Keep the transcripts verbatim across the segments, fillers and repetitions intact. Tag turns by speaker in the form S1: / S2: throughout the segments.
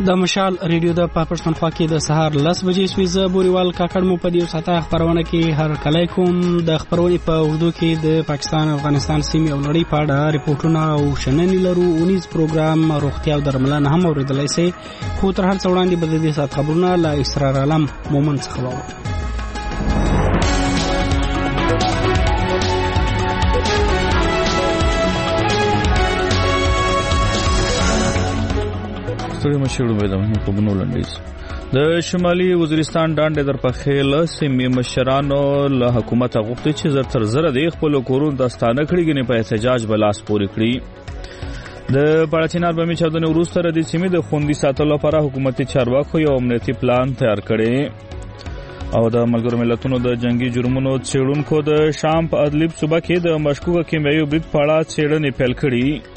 S1: د مشال ریډیو د پاکستانخوا کې د سهار لس بجې سوي زه بوريوال کاکړ مو په دې ساته خبرونه کې هر کله کوم د خبرونې په اردو کې د پاکستان افغانستان سیمې او نړۍ په اړه ریپورتونه او شننې لرو. اونیز پروګرام روغتیا او درملنه هم اوریدلای شئ، خو تر هر څه وړاندې به د دې ساعت خبرونه له اسرار عالم مومن څخه واورو.
S2: ستړي مشرو به د مهمو خبرونو لنډیز. د شمالي وزیرستان ډانډ در پخېل سیمې مشرانو له حکومت غوښتي چې زر تر زر د خپل کورونو د ستانه کړي په احتجاج بلاس پوري کړي. د پړچینار بمی چاودنې وروسته د سیمې د خوندي ساتلو لپاره حکومتي چارواکو یو امنیتي پلان تیار کړي. او د ملګرو ملتونو د جنگي جرمونو څېړونکو د شام په ادلیب صوبه کې د مشکوکه کیمیاوي برید په اړه څېړنې پیل کړي.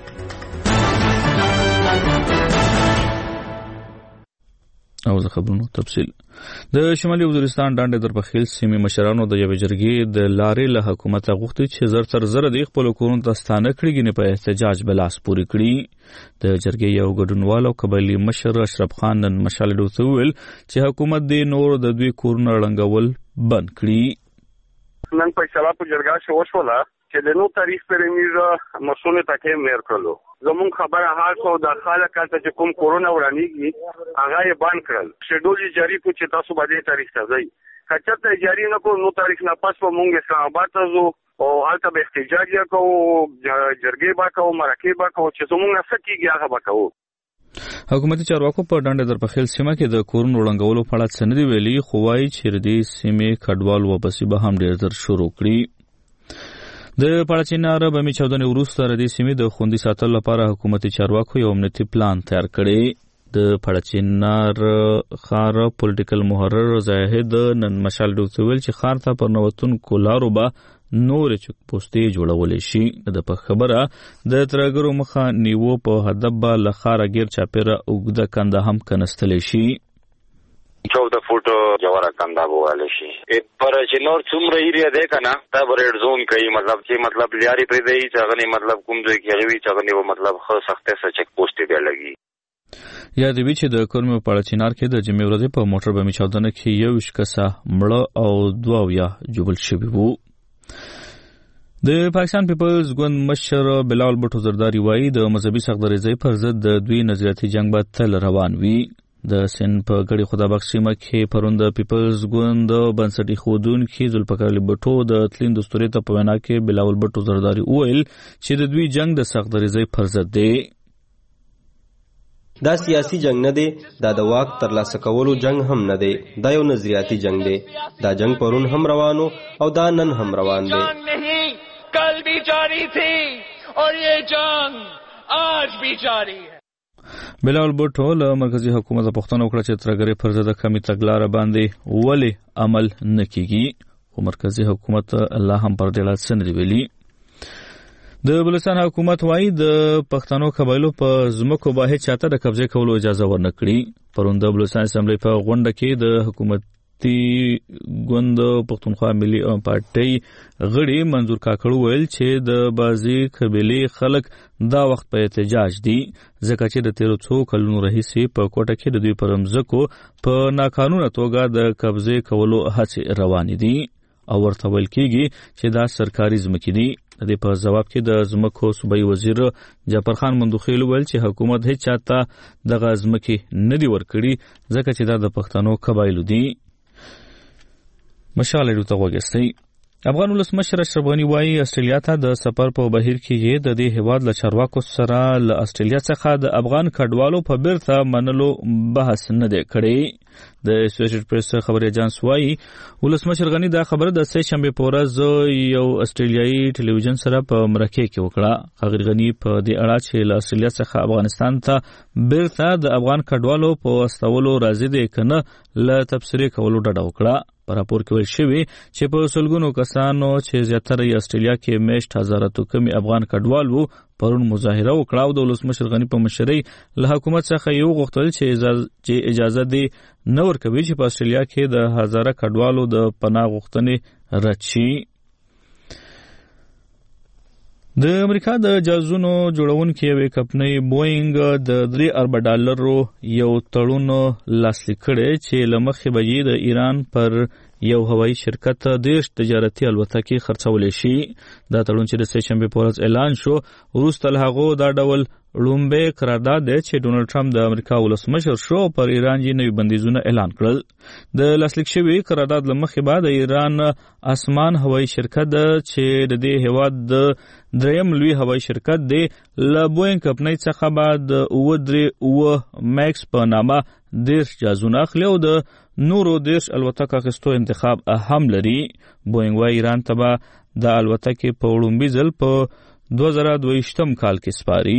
S2: او زه خبرونو تفصیل. د شمالي وزیرستان ډانډ در پخېل سیمې مشرانو د یوې جرګې د لارې له حکومت غوښتي چې زر تر زر د خپل کورونو ته ستانه کړي په احتجاج بلاس پوري کړي. د جرګې یو ګډونوال او قبایلي مشر اشرف خان نن مشال ډوته ویل چې حکومت د نور د دوی کورونه ړنګول بند کړي.
S3: نن په شلا په جرګه شو وشوله چې د نو تاریخ پرې میږه مسونه تکه مېر کړلو. زمون خبره حال سو د خلک چې کوم کورونا ورانیږي هغه یې بند کړل. شډول جاری کو چې تاسو باندې تاریخ ته ځئ. کچته جاری نه کو نو تاریخ نه پس په مونږ اسلام آباد ته ځو او هلته به احتجاج وکړو، جرګې به کوو، مرکې به کوو، چې زمونږ نه څه کېږي هغه به کوو.
S2: حکومتي چارواکو په ډانډ در پخېل سیمه کې د کورونو ړنګولو په اړه څه نه دي ویلي، خو وایي چې د دې سیمې کډوال واپسي به هم ډېر زر شروع کړي. د پړچینار بمی چاودنې وروسته د دې سیمې د خوندي ساتلو لپاره حکومتي چارواکو یو امنیتي پلان تیار کړی. د پړچینار ښار پولیټیکل محرر زاهد نن مشال ډوته ویل چې ښار ته پر نوتونکو لارو به نورې چک پوستې جوړولی شي. د په خبره د ترهګرو مخه نیوو په هدف به له ښاره ګیر چاپېره اوږده کنده هم کنستلی شي.
S4: چودہ فوٹ جوارا کندا بواله شي پر چې نور څومره ایریا ده کنه دا ریډ زون کوي، مطلب چې مطلب لیاري پرې دی چې غني مطلب کوم ځای کې غوي چې غني مطلب خو سخته سره چک پوسټ دی لګي.
S2: یا د وی چې د کورمو پړچینار کې د جمعې ورځې په موټر بمی چاودنه کې یو شکسه مړه او دوه یا جبل شوی وو. د پاکستان پیپلز ګوند مشر بلاول بټو زرداری وایي د مذهبي سختدریزۍ پر ضد د دوی نظریاتي جنگ به تل روان وي. د سن په ګړي خدا بخش سیمه کې پرون د پیپلز ګوند بنسټي ښودونکي ذوالفقار علي بټو د تلین دستوري ته په وینا کې بلاول بټو زرداری وویل چې د دوی جنگ د سختدریزۍ پر ضد دی.
S5: دا سیاسي جنگ نه دی، دا د واک ترلاسه کولو جنگ هم نه دی، دا یو نظریاتي جنگ دی. دا جنگ پرون هم روانو او دا نن هم روان دی.
S6: کل بھی جاری تھی اور یہ جنگ آج بھی جاری ہے.
S2: بلاول بټو له مرکزی حکومت پوښتنه وکړه چې ترهګرۍ پر ضد کمی تګلاره باندې ولې عمل نه کیږي، خو مرکزی حکومت الله هم پر دې لاس نه دی ویلي. د بلوچستان حکومت وایي د پښتنو قبایلو په ځمکو به هیڅ چاته د قبضې کولو اجازه ورنه کړي. پرون د بلوچستان اسمبلی په غونډه کې د حکومتي ګوند پښتونخوا ملي پارټۍ غړي منظور کاکړ ویل چې د بازي قبیلې خلک دا وخت په احتجاج دي ځکه چې د تیرو څو کلونو راهیسې په کوټه کې د دوی پر مځکو په ناقانونه توګه د قبضې کولو هڅې روانې دي او ورته ویل کېږي چې دا سرکاري ځمکې دي. د دې په جواب کې د ځمکو صوبایي وزیر جعفر خان مندوخیل ویل چې حکومت هیڅ چاته دغه ځمکې نه دي ورکړي ځکه چې دا د پښتنو قبایلو دي. مشال ډوته وګستئ. افغان ولسمشر اشرف غني وایي استرالیا ته د سفر په بهیر کې یې د دې هیواد له چارواکو سره له استرالیا څخه د افغان کډوالو په بیرته منلو بحث نه دی کړی. د اسوسییټډ پریس خبري اژانس وایي ولسمشر غني دا خبره د سه شنبه په ورځ یو استرالیایي ټلویزیون سره په مرکه کې وکړه. خبر غني په دې اړه چې له استرالیا څخه افغانستان ته بیرته د افغان کډوالو په واستولو راځي دی کنه له تبصرې کولو ډډه وکړه. په راپور کې ویل شوی چې په سلګونو کسانو چې زیاتره یې استرالیا کې میشت هزاراتو کمی افغان کډوال وو پرون مظاهره وکړه او د ولسمشر غني په مشرۍ له حکومت څخه یو غوښتل چې اجازه دی نه ورکوي چې په استرالیا کې د هزاره کډوالو د پناه غوښتنې رد شي. د امریکا د جهازونو جوړونکي یوې کمپنۍ بوینګ د درې اربه ډالرو یو تړون لاسلیک کړی چې له مخې به یې د ایران پر یو هوایي شرکت دیرش تجارتي الوتکې خرڅولی شي. دا تړون چې د سه شنبې په ورځ اعلان شو وروسته له هغو دا ډول لومبی قرارداد دی چې ډونالډ ټرمپ د امریکا ولسمشر شو پر ایران یې نوي بندیزونه اعلان کړل. د لاسلیک شوي قرارداد له مخې به د ایران اسمان هوایي شرکت چې د دې هیواد د دریم لوی هوایي شرکت دی له بوینګ کمپنۍ څخه به د اوه درې اوه میکس په نامه دیرش جهازونه اخلي او د نورو دیرش الوتکو اخیستو انتخاب هم لري. بوینګ وايي ایران ته به د الوتکې په وړومبي ځل په دوه زره دوه ویشتم کال کې سپاري.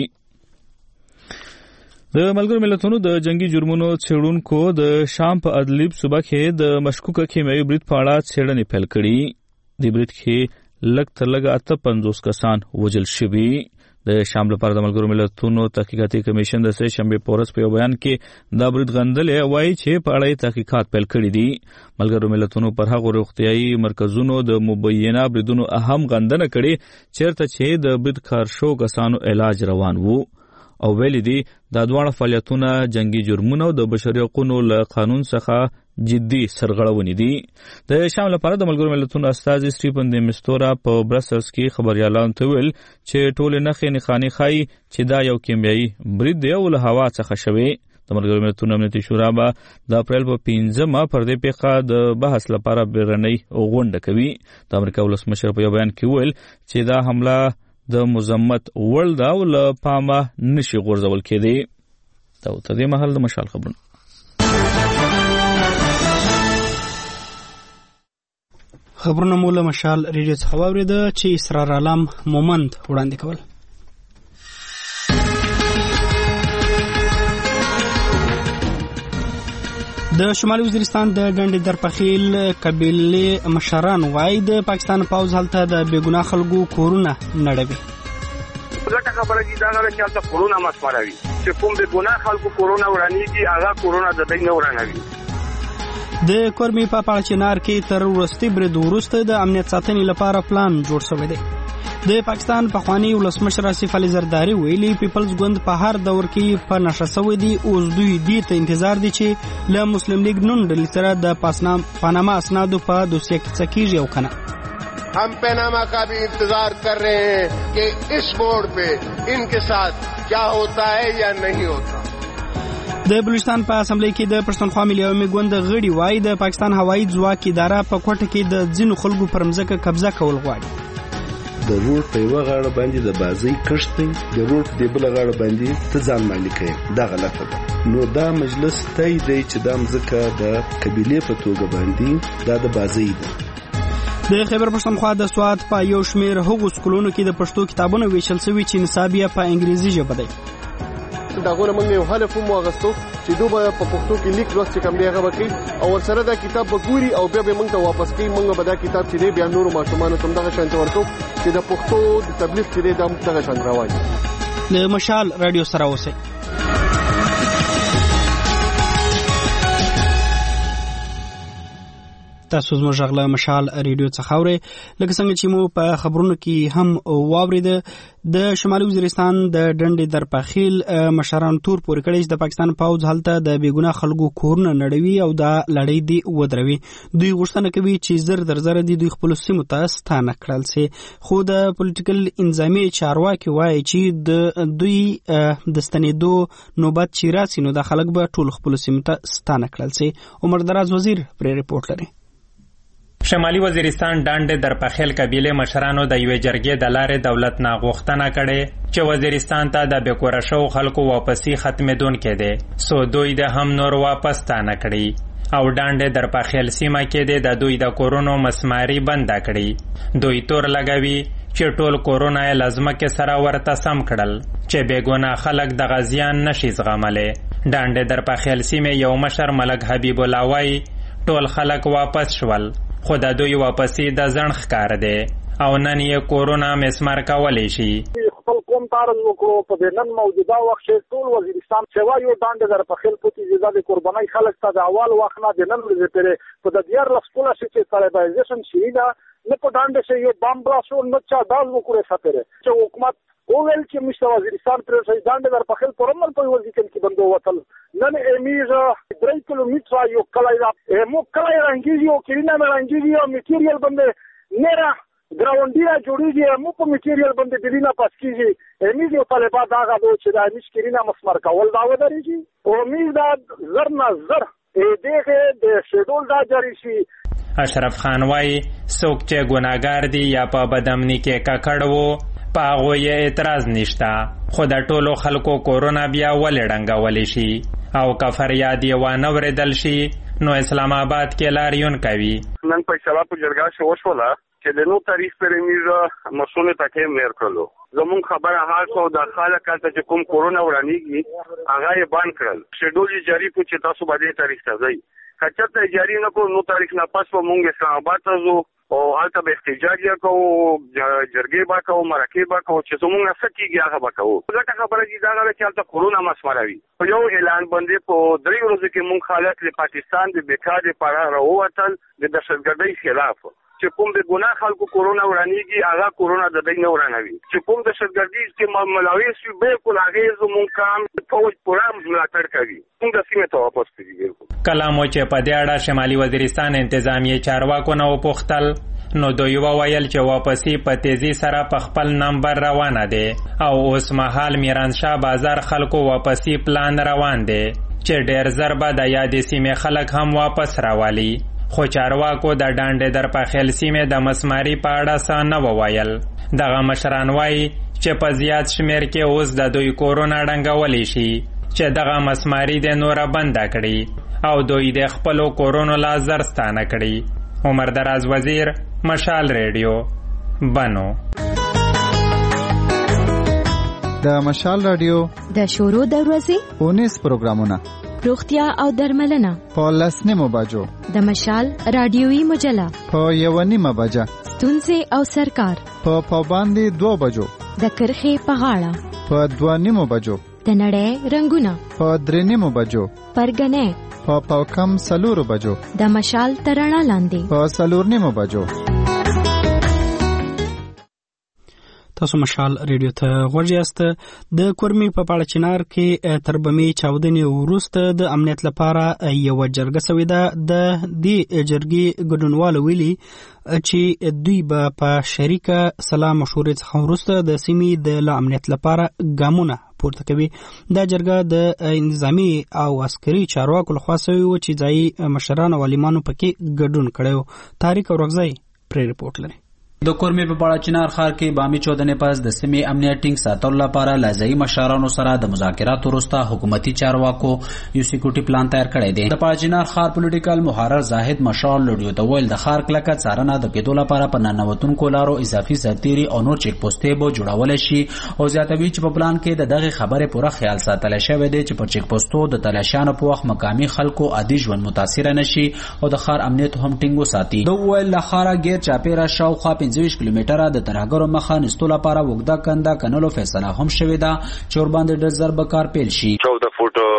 S2: د ملګرو ملتونو د جنگي جرمونو څېړونکو د شام په ادلیب صوبه کې د مشکوکه کیمیاوي برید په اړه څېړنې پیل کړي. د برید کې لږ تر لږه اته پنځوس کسان وژل شوي. د شام لپاره د ملګرو ملتونو تحقیقاتي کمیشن د سه شنبې په ورځ په یو بیان کې دا برید غندلی وایي چې په اړه یې تحقیقات پیل کړي دي. ملګرو ملتونو پر هغو روغتیایي مرکزونو د مبینه بریدونو اهم غندنه کړې چیرته چې د برید کارشو کسانو علاج روان وو او ویلي دي دا دواړه فعالیتونه جنگي جرمونه او د بشري حقوقو له قانون څخه جدي سرغړونې دي. د شام لپاره د ملګرو ملتونو استازي سټیفن د مستورا په برسلز کې خبريالانو ته ویل چې ټول نښې نښانې ښایي چې دا یو کیمیاوي برید دی او له هوا څخه شوی. د ملګرو ملتونو امنیتي شورا به د اپریل په پنځمه پر دې پیښه د بحث لپاره بیرنۍ غونډه کوي. د امریکا ولسمشر په یو بیان کې ویل چې دا حمله د مذمت وړ ده او له پامه نشي غورځول کېدی. دا تر دې مهال د مشال خبرونه.
S1: خبرونه مو له مشال ریډیو څخه واورېده چې اسرار عالم مومند وړاندې کول. د شمالي وزیرستان د ډنډې درپخیل قبیلې مشران وایي د پاکستان پوځ هلته د بېګناه خلکو کورونه نړوي.
S3: ځکه خبره دي دا نه چې هلته کورونه مسمروي چې کوم بېګناه خلکو کورونه ورانېږي هغه کورونه د دوی نه ورانوي.
S1: د کورمې په پاړچنار کې تر وروستي برید وروسته د امنیت ساتنې لپاره پلان جوړ شوی دی. د پاکستان پخوانی ولسمشر آصف علي زرداري ویلي پیپلز ګوند په هر دور کې په نشه شوی دی. اوس دوی دې ته انتظار دي چې له مسلم لیگ نون ډلې سره د پاناما اسنادو په دوسیه کې څه کېږي او کنه.
S7: हम पनामा का भी इंतजार कर रहे हैं कि इस मोड़ पे इनके साथ क्या होता है या नहीं होता.
S1: د بلوچستان په اسمبلی کې د پښتونخوا ملي عوامي ګوند غړي وایي د پاکستان هوایي ځواک اداره په کوټه کې د ځینو خلکو پر مځکه قبضه کول غواړي.
S8: د روډ په یوه غاړه باندې د بازۍ کښت دی، د روډ په بله غاړه باندې ته ځان مالک یې. دا غلطه ده. نو دا مجلس تایید دی چې دا مځکه د قبیلې په توګه باندې دا د بازۍ ده.
S1: د خیبر پښتونخوا د سوات په یو شمېر هغو سکولونو کې د پښتو کتابونه ویشل شوي چې نصاب یې په انګریزي ژبه دی.
S7: داغونه موږ یو هدف هم واغستو چې دوی به په پښتو کې لیک لوست چې کوم دی هغه وکړي او ورسره دا کتاب به ګوري او بیا به موږ ته واپس کوي. موږ به دا کتاب چې دی بیا نورو ماشومانو ته دغه شان ورکو چې د پښتو د تبلیغ چې دی دا دغه شان روان دي.
S1: له مشال رادیو سره اوسئ. تاسو زموږ غږ له مشال ریډیو څخه اورئ. لکه څنګه چې مو په خبرونو کې هم واورېده د شمالي وزیرستان د ډنډې درپخیل مشران تور پورې کړی چې د پاکستان پوځ هلته د بېګناه خلکو کورونه نړوي او دا لړۍ دې ودروي. دوی غوښتنه کوي چې زر در زره دي دوی خپلو سیمو ته ستانه کړل سي. خو د پولیټیکل انظامي چارواکي وایي چې د دوی د ستنېدو نوبت چې راسي نو دا خلک به ټول خپلو سیمو ته ستانه کړل سي. عمر دراز وزیر پرې رپورټ لري.
S9: شمالي وزیرستان ډنډې درپخیل قبیلې مشرانو د یوې جرګې د لارې دولت نه غوښتنه کړې چې وزیرستان ته د بېکوره شوو خلکو واپسي ختمېدونکی دی، سو دوی د هم نور واپس ستانه کړي او ډنډې درپخیل سیمه کې د دوی د کورونو مسماري بنده کړي. دوی تور لګوي چې ټول کورونه یې له ځمکې سره ورته سم کړل چې بېګناه خلک د غزیان نشي زغملی. ډنډې درپخیل سیمې یو مشر ملک حبیب الله وایي ټول خلک واپس شول خو د دوی واپسی د ځنډ ښکار دی او نن یې کورونه مسمار کولی شي.
S3: خپل قوم
S10: ته عرض وکړو په دې نن موجوده وخت ټول وزیرستان سوا یو دانډ در په خل پوتې زیاده د قربانۍ خلک ته د اول وخت نه د نن ورځې پرې په د دیار لسکوله چې طالبایزیشن شي دا نه په دانډ شي یو بام بلاسو نه چا داز وکړي سپره چې حکومت اول چې مشته وزیرستان پر شي دانډ در په خل پرمل په وزیرستان کې بندو وتل نن امیز درې کیلومتره یو کلای را مو کلای رنګي یو کینا رنګي یو میټیریال باندې نه ګراوندیا جوړیږي مو په میټیریال باندې دلینا پاس کیږي امیز یو طالبات هغه دوی چې د مشکرینا مسمر کول دا ودرېږي او امیز دا زر نه زر دغه د شیډول دا جاری شي.
S9: اشرف خان وايي څوک چې ګناګار دي یا په بدامني کې ککړ وو په هغه یې اعتراض نشته خو د ټولو خلکو کورونا بیا ولې ډنګولی شي او که فریاد یې وانه ورېدل شي نو اسلام آباد کې لاریون کوي.
S3: نن فیصله په جرګه کې وشوله چې د نو تاریخ پر میږه مسونه تکه مېر کړلو زمون خبره حال کو د خلک چې کوم کورونا ورانیږي هغه یې باندې کړل شیډول جاری کو چې تاسو باندې تاریخ ته ځي کچته جاری نه کو نو تاریخ نه پس په مونږه اسلام آباد ته ځو او هلته به احتجاج وکړو جرګې به کوو مرکې به کوو چې زمونږ څه کېږي هغه به کوو. ځکه خبره چې دا غواړي چې هلته کورونا مسمروي په یو اعلان باندې په درې ورځو کې مونږ خلک له پاکستان د بیکار لپاره راووتل د دهشتګردۍ خلاف چې کوم د ګناه خلکو کورونا ورانیږي هغه کورونا د دې نه ورانوي چې کوم د دهشتګردۍ چې ملاوي شي بالکل هغه زمونږ کام فوج پورا ملاتړ کوي موږ د سیمې ته واپس کیږي.
S9: کلام چې په دې اړه شمالي وزیرستان انتظامیه چارواکو نه وپوښتل نو دوی وویل چې واپسی په تیزی سره په خپل نمبر روانه دي او اوس مهال میرانشاه بازار خلکو واپسی پلان روان دي چې ډیر زر به د یادې سیمې خلک هم واپس راوالي. خو چارواکو د ډانډې در په خیل سیمې د مسماري په اړه څه نه وویل. دغه مشران وایي چې په زیات شمیر کې اوس د دوی کورونا ډنګولی شي چې دغه مسماري د نوره بنده کړي او دوی د خپلو کورونو لا زر ستانه کړي. عمر دراز وزیر مشال ریډیو بنو.
S11: د مشال رادیو
S12: د شورو دروازې
S11: اونیس پروګرامونه
S12: روغتیا او درملنه
S11: په لسنیمو بجو
S12: د مشال رادیوي مجله
S11: په یو نیمه بجه
S12: ستونزې او سرکار
S11: په پابندي دو بجو
S12: د کرخې په غاړه
S11: په دوه نیمو بجو
S12: د نړۍ رنگونه
S11: په درې نیمو بجو
S12: پرګنې
S11: په پاکم سلورو بجو
S12: د مشال ترڼا لاندې
S11: په سلور نیمو بجو.
S1: تاسو مشال ریډیو ته غوږ یاست. د کورمي په پاړه چنار کې تر بمې چاودنې وروسته د امنیت لپاره یو جرګه سوې ده. د دې جرګې ګډونوالو ویلي چې دوی به په شریکه سلام مشورې څخه وروسته د سیمې د لا امنیت لپاره ګامونه پورته کوي. دا جرګه د نظامی او عسکري چارواکو لخوا سوې وه چې ځایي مشران او عالمانو پکې ګډون کړی. تاریخ اورغزی پرې رپورټ لري.
S13: د کورمي په پاړه چنار ښار کې بامي چودنې پس د سیمې امنیت ټینګ ساتلو لپاره لازمي مشرانو سره د مذاکراتو وروسته حکومتي چارواکو یو سکیورټي پلان تیار کړی دی. د پاړه چنار ښار پولیټیکل محرر زاهد مشال لوډیو ته ویل د ښار کلکه څارنه د کېدو لپاره په ننوتونکو لارو اضافي سرتیري او نور چیک پوسټې به جوړولی شي او زیاتوي چې په پلان کې د دغې خبرې پوره خیال ساتلی شوی دی چې پر چیک پوسټو د تلاشیانو په وخت مقامي خلکو عادي ژوند متاثره نشي او د ښار امنیت هم ټینګ وساتي. د ویل له ښاره غیر چاپیره شاوخوا پنځه ویشت کیلومتره د ترهګرو مخه نیستو لپاره وګدا کنده کنلو فیصله هم شوې ده چې ور باندې ډېر زر به کار پیل شي.
S4: چودہ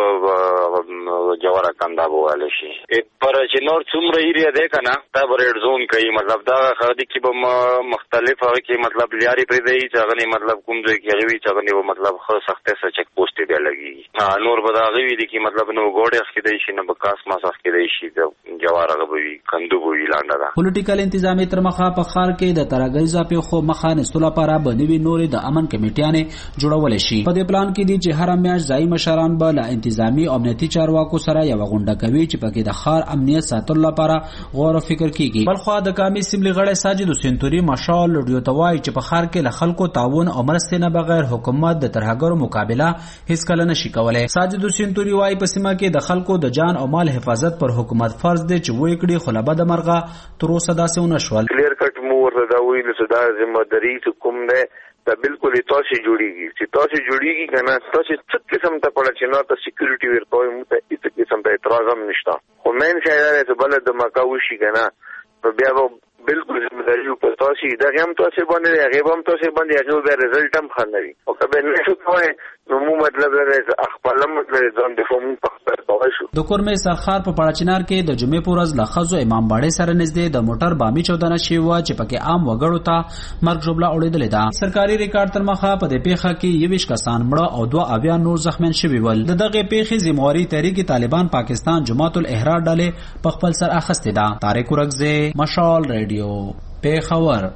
S4: فوټ جواره کنده بواله شي پر چې نور څومره ایریا ده کنه دا ریډ زون کوي مطلب دا خدي کې به مختلف هغه کې مطلب لیاري پرې دی چې هغه مطلب کوم ځای کې هغه چې هغه مطلب خو سخته سره چک پوسټ دی لګي نور به دا غوي دي کې مطلب نو ګوډه خې دی شي نه بکاس ما سخت دی شي د جواره غوي کندو بوي لاندې دا
S13: پولیټیکل انتظامی تر مخه په خار کې د ترګي ځاپي خو مخه نستو لپاره بنوي نورې د امن کمیټیانه جوړول شي. په دې پلان کې دي چې هر میاشت ځای مشران به له انتظامی او امنیتي چارواکو سره یو غونډه کوي چې پکې د خار امنیت ساتلو لپاره غور او فکر کیږي. بلخو د کامی سیملي غړي ساجد سنتوري مشال لوډیو توای چې په خار کې له خلکو تعاون او مرستې نه بغیر حکومت د ترهګرو مقابله هیڅ کله نشي کولای. ساجد سنتوري وايي په سیمه کې د خلکو د جان او مال حفاظت پر حکومت فرض دی چې وې کړي خو لبد مرغه تر اوسه داسې ونه شول.
S14: کلیر کټ مو ورته دا ویل چې دا ذمہ داری کوم نه دا بالکل تاسو جوړیږي چې تاسو جوړیږي کنه تاسو څه قسم ته پړه چې نو ته سکیورټي ورکوي مو ته هیڅ قسم ته اعتراض هم نشته خو مین شایره چې بل د مکاوشي کنه په بیا بالکل ذمہداری په تاسو دغه هم تاسو باندې هغه هم تاسو باندې هغه به رزلټ هم خنوي او کله نه شو کوی نو مو مطلب دا خپل مطلب ځان د فوم په خپل کوي شو
S13: د کورمې سرخار په پړاچنار کې د جمعې پورز لخصو امام باړې سره نږدې د موټر بامي چودنه شی و چې پکې عام وګړو ته مرګ جوړه اورېدلې ده سرکاري ریکارډ تر مخه په دې پیښه کې یویش کسان مړه او دوه اویا نور زخمیان شوي ول د دغه پیښې ذمہواری تحریک طالبان پاکستان جماعت الاحرار ډلې په خپل سر اخیستې ده طارق ورغزه مشال ریډیو پیښور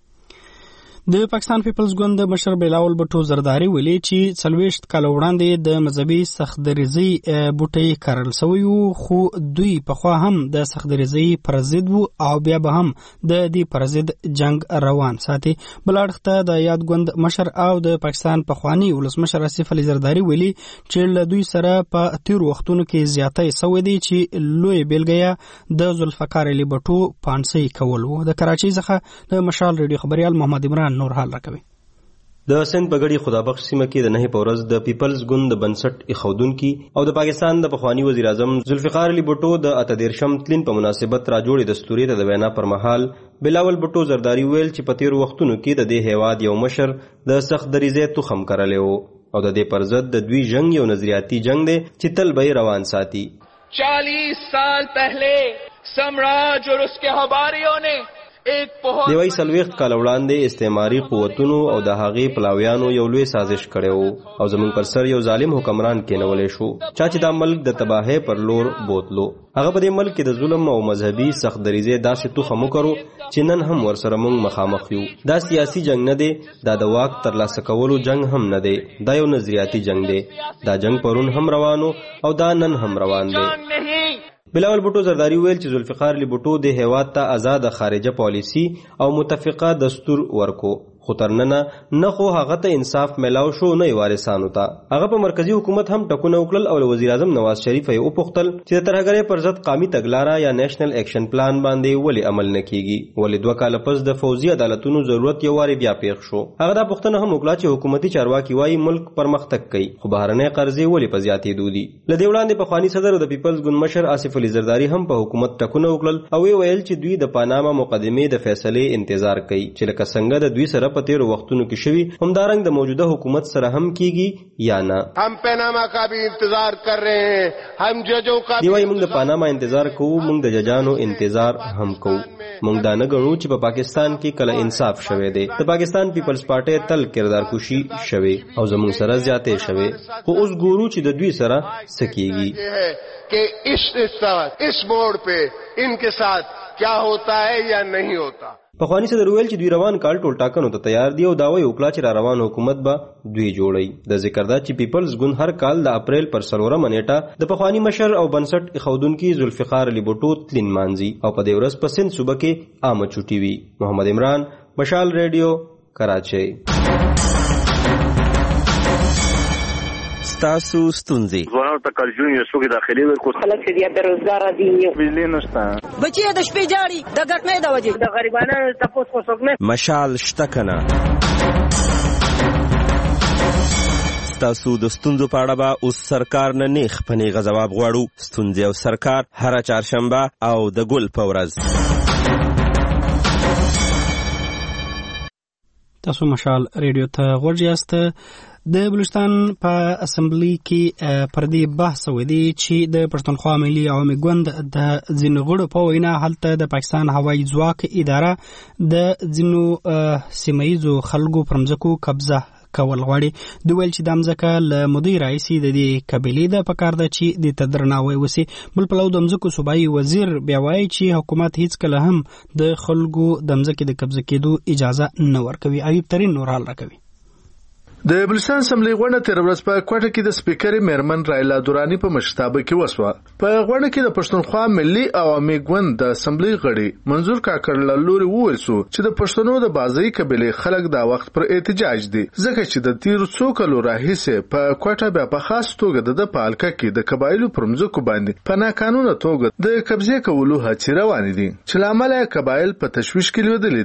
S13: د پاکستان پیپلز ګوند مشر بلاول بټو زرداری ویلي چې څلوېښت کاله وړاندې د مذهبي سختدریزۍ بوټی کرل سوی وو خو دوی پخوا هم د سختدریزۍ پر ضد وو او بیا به هم د دې پر ضد جنگ روان ساتي بل اړخ د یاد ګوند مشر او د پاکستان پخوانی ولسمشر آصف علي زرداری ویلي چې له دوی سره په تیرو وختونو کې زیاتی سوی دی چې لوی بیلګه د ذوالفقار علي بټو پانسۍ کول وو د کراچۍ څخه د مشال ریډیو خبریال محمد عمران نور حال راکوي
S5: د سند پګړی خدابخش سیمه کې د نه پورز د پیپلز ګوند بنسټ اخودونکو او د پاکستان د پخوانی وزیر اعظم ذوالفقار علي بټو د اتدیرشم تلین په مناسبت راجوړې دستوري ته د وینا پر مهال بلاول بټو زرداری ویل چې په تیرو وختونو کې د دې هیواد یو مشر د سخت دریزې تخم کرلی و او د دې پر ضد د دوی جنگ یو نظریاتي جنگ دی چې تل به روان ساتي
S6: چالیس سال پہلے سامراج اور اس کے حواریوں نے
S5: دیوای سلويخت کال وړاندې استعماري قوتونو او د هغې پلاویانو یو لوی سازش کړو او زمون پر سر یو ظالم حکمران کېنولې شو چا چې دا ملک د تباہی پر لور بوتلو هغه په دې ملک کې د ظلم او مذهبي سخت دریزې داسې توخم وکړو چې نن هم ورسره مونږ مخامخ یو دا سیاسي جنگ نه دی دا د واک ترلاسه کولو جنگ هم نه دی دا یو نظریاتي جنگ دی دا جنگ پرون هم روانو او دا نن هم روان دی بلاول بټو زرداری ویل چې ذوالفقار علي بټو د هیواد ته آزاد خارجه پالیسی او متفقه دستور ورکو خو ترننه نه خو هغه ته انصاف ملاو شو نه وارثانو ته هغه په مرکزی حکومت هم ټکونه وکړل او وزیر اعظم نواز شریف یې وپوښتل چې د ترهګرۍ پر ضد قومي تګلاره یا نېشنل اکشن پلان باندې ولې عمل نه کیږي ولې دوه کاله پس د فوزي عدالتونو ضرورت یو واري بیا پیښ شو هغه دا پوښتنه هم وکړه چې حکومتي چارواکي وایي ملک پرمختګ کوي خو بهرنۍ قرضې ولې په زیاتېدو دي له دې وړاندې پخوانی صدر د پیپلز ګوند مشر آصف علي زرداری هم په حکومت ټکونه وکړل او ویل چې دوی د پاناما مقدمې د فیصلې انتظار کوي چې لکه څنګه د دوی سره په تیرو وختونو کې شوی همدارنګ د موجوده حکومت سره هم کیږي یا نه
S15: هم پاناما کا بھی انتظار کر رہے ہیں هم ججوں کا
S5: دی وايي موږ د پاناما انتظار کوو موږ د ججانو انتظار هم کوو موږ دا نه غنو چې په پاکستان کې کله انصاف شوه دی د پاکستان پیپلز پارټي تل کردار کوشي شوه او زموږ سره زیاتې شوه خو اوس ګورو چې د دوی سره سکیږي
S15: کہ اس اس موڑ پہ ان کے ساتھ کیا ہوتا ہے یا نہیں ہوتا
S5: پخوانی صدر ویل چې دوی روان کال ټول ټاکنو ته تیار دی او دا وایي وکړه چې را روان حکومت به دوی جوړي د ذکر دا چې پیپلز ګوند هر کال د اپریل پر څلورمه نیټه د پخوانی مشر او بنسټ اخودونکو ذوالفقار علي بټو تلین مانځي او په دې ورځ په سند صوبه کې عامه چوټي وي محمد عمران مشال ریډیو کراچۍ
S16: تاسو ستونزې
S17: ځوانانو ته کارجون یو څوک داخلي ورکو
S18: خلک چې بیا بیروزګار دي
S17: بجلی نشته
S18: بچي د شپې جاړي د ګټنې د وجې د غریبانو تاسو کو څوک نه
S16: مشال شته کنه تاسو د ستونزو په اړه به اوس سرکار نه نیخ په نیغه ځواب غواړو ستونزې او سرکار هره چهارشنبه او د ګل په ورځ
S1: تاسو مشال ریډیو ته غوږ یاست د بلوچستان په اسمبلی کې پر دې بحث ودی چې د پښتونخوا ملي عوامي ګوند د ځینو غړو په وینا هلته د پاکستان هوایي ځواک اداره د ځینو سیمایي خلکو پر مځکو قبضه کول غواړي دوی ویل چې د مځکه له مدیر رئیس د دې قبیلې د پکار ده چې د تدرناوي وسی بل پلو د مځکو صوبایي وزیر بیا وایي چې حکومت هیڅ کله هم د خلکو د مځکې د قبضه کېدو اجازه نه ورکوي ایوب ترین نور حال راکوي
S19: د بلوچستان اسمبلی غونډه تیر ورځ په کوټه کې د سپیکر میرمن رایلا دورانی په مشرتابه کې وسوه په غونډه کې د پښتونخوا ملي عوامي ګوند د اسمبلی غړي منظور کاکړ لوري وویل سو چې د پښتنو د بازي قبیلې خلک دا وخت پر احتجاج دي ځکه چې د تیر څو کلو راهیسه په کوټه بیا په خاص توګه د پالکه کې د قبایلو پر مځکو باندې په ناقانونه توګه د قبضه کولو هڅې روانې دي چې لامل یې قبایل په تشویش کې لیدل دي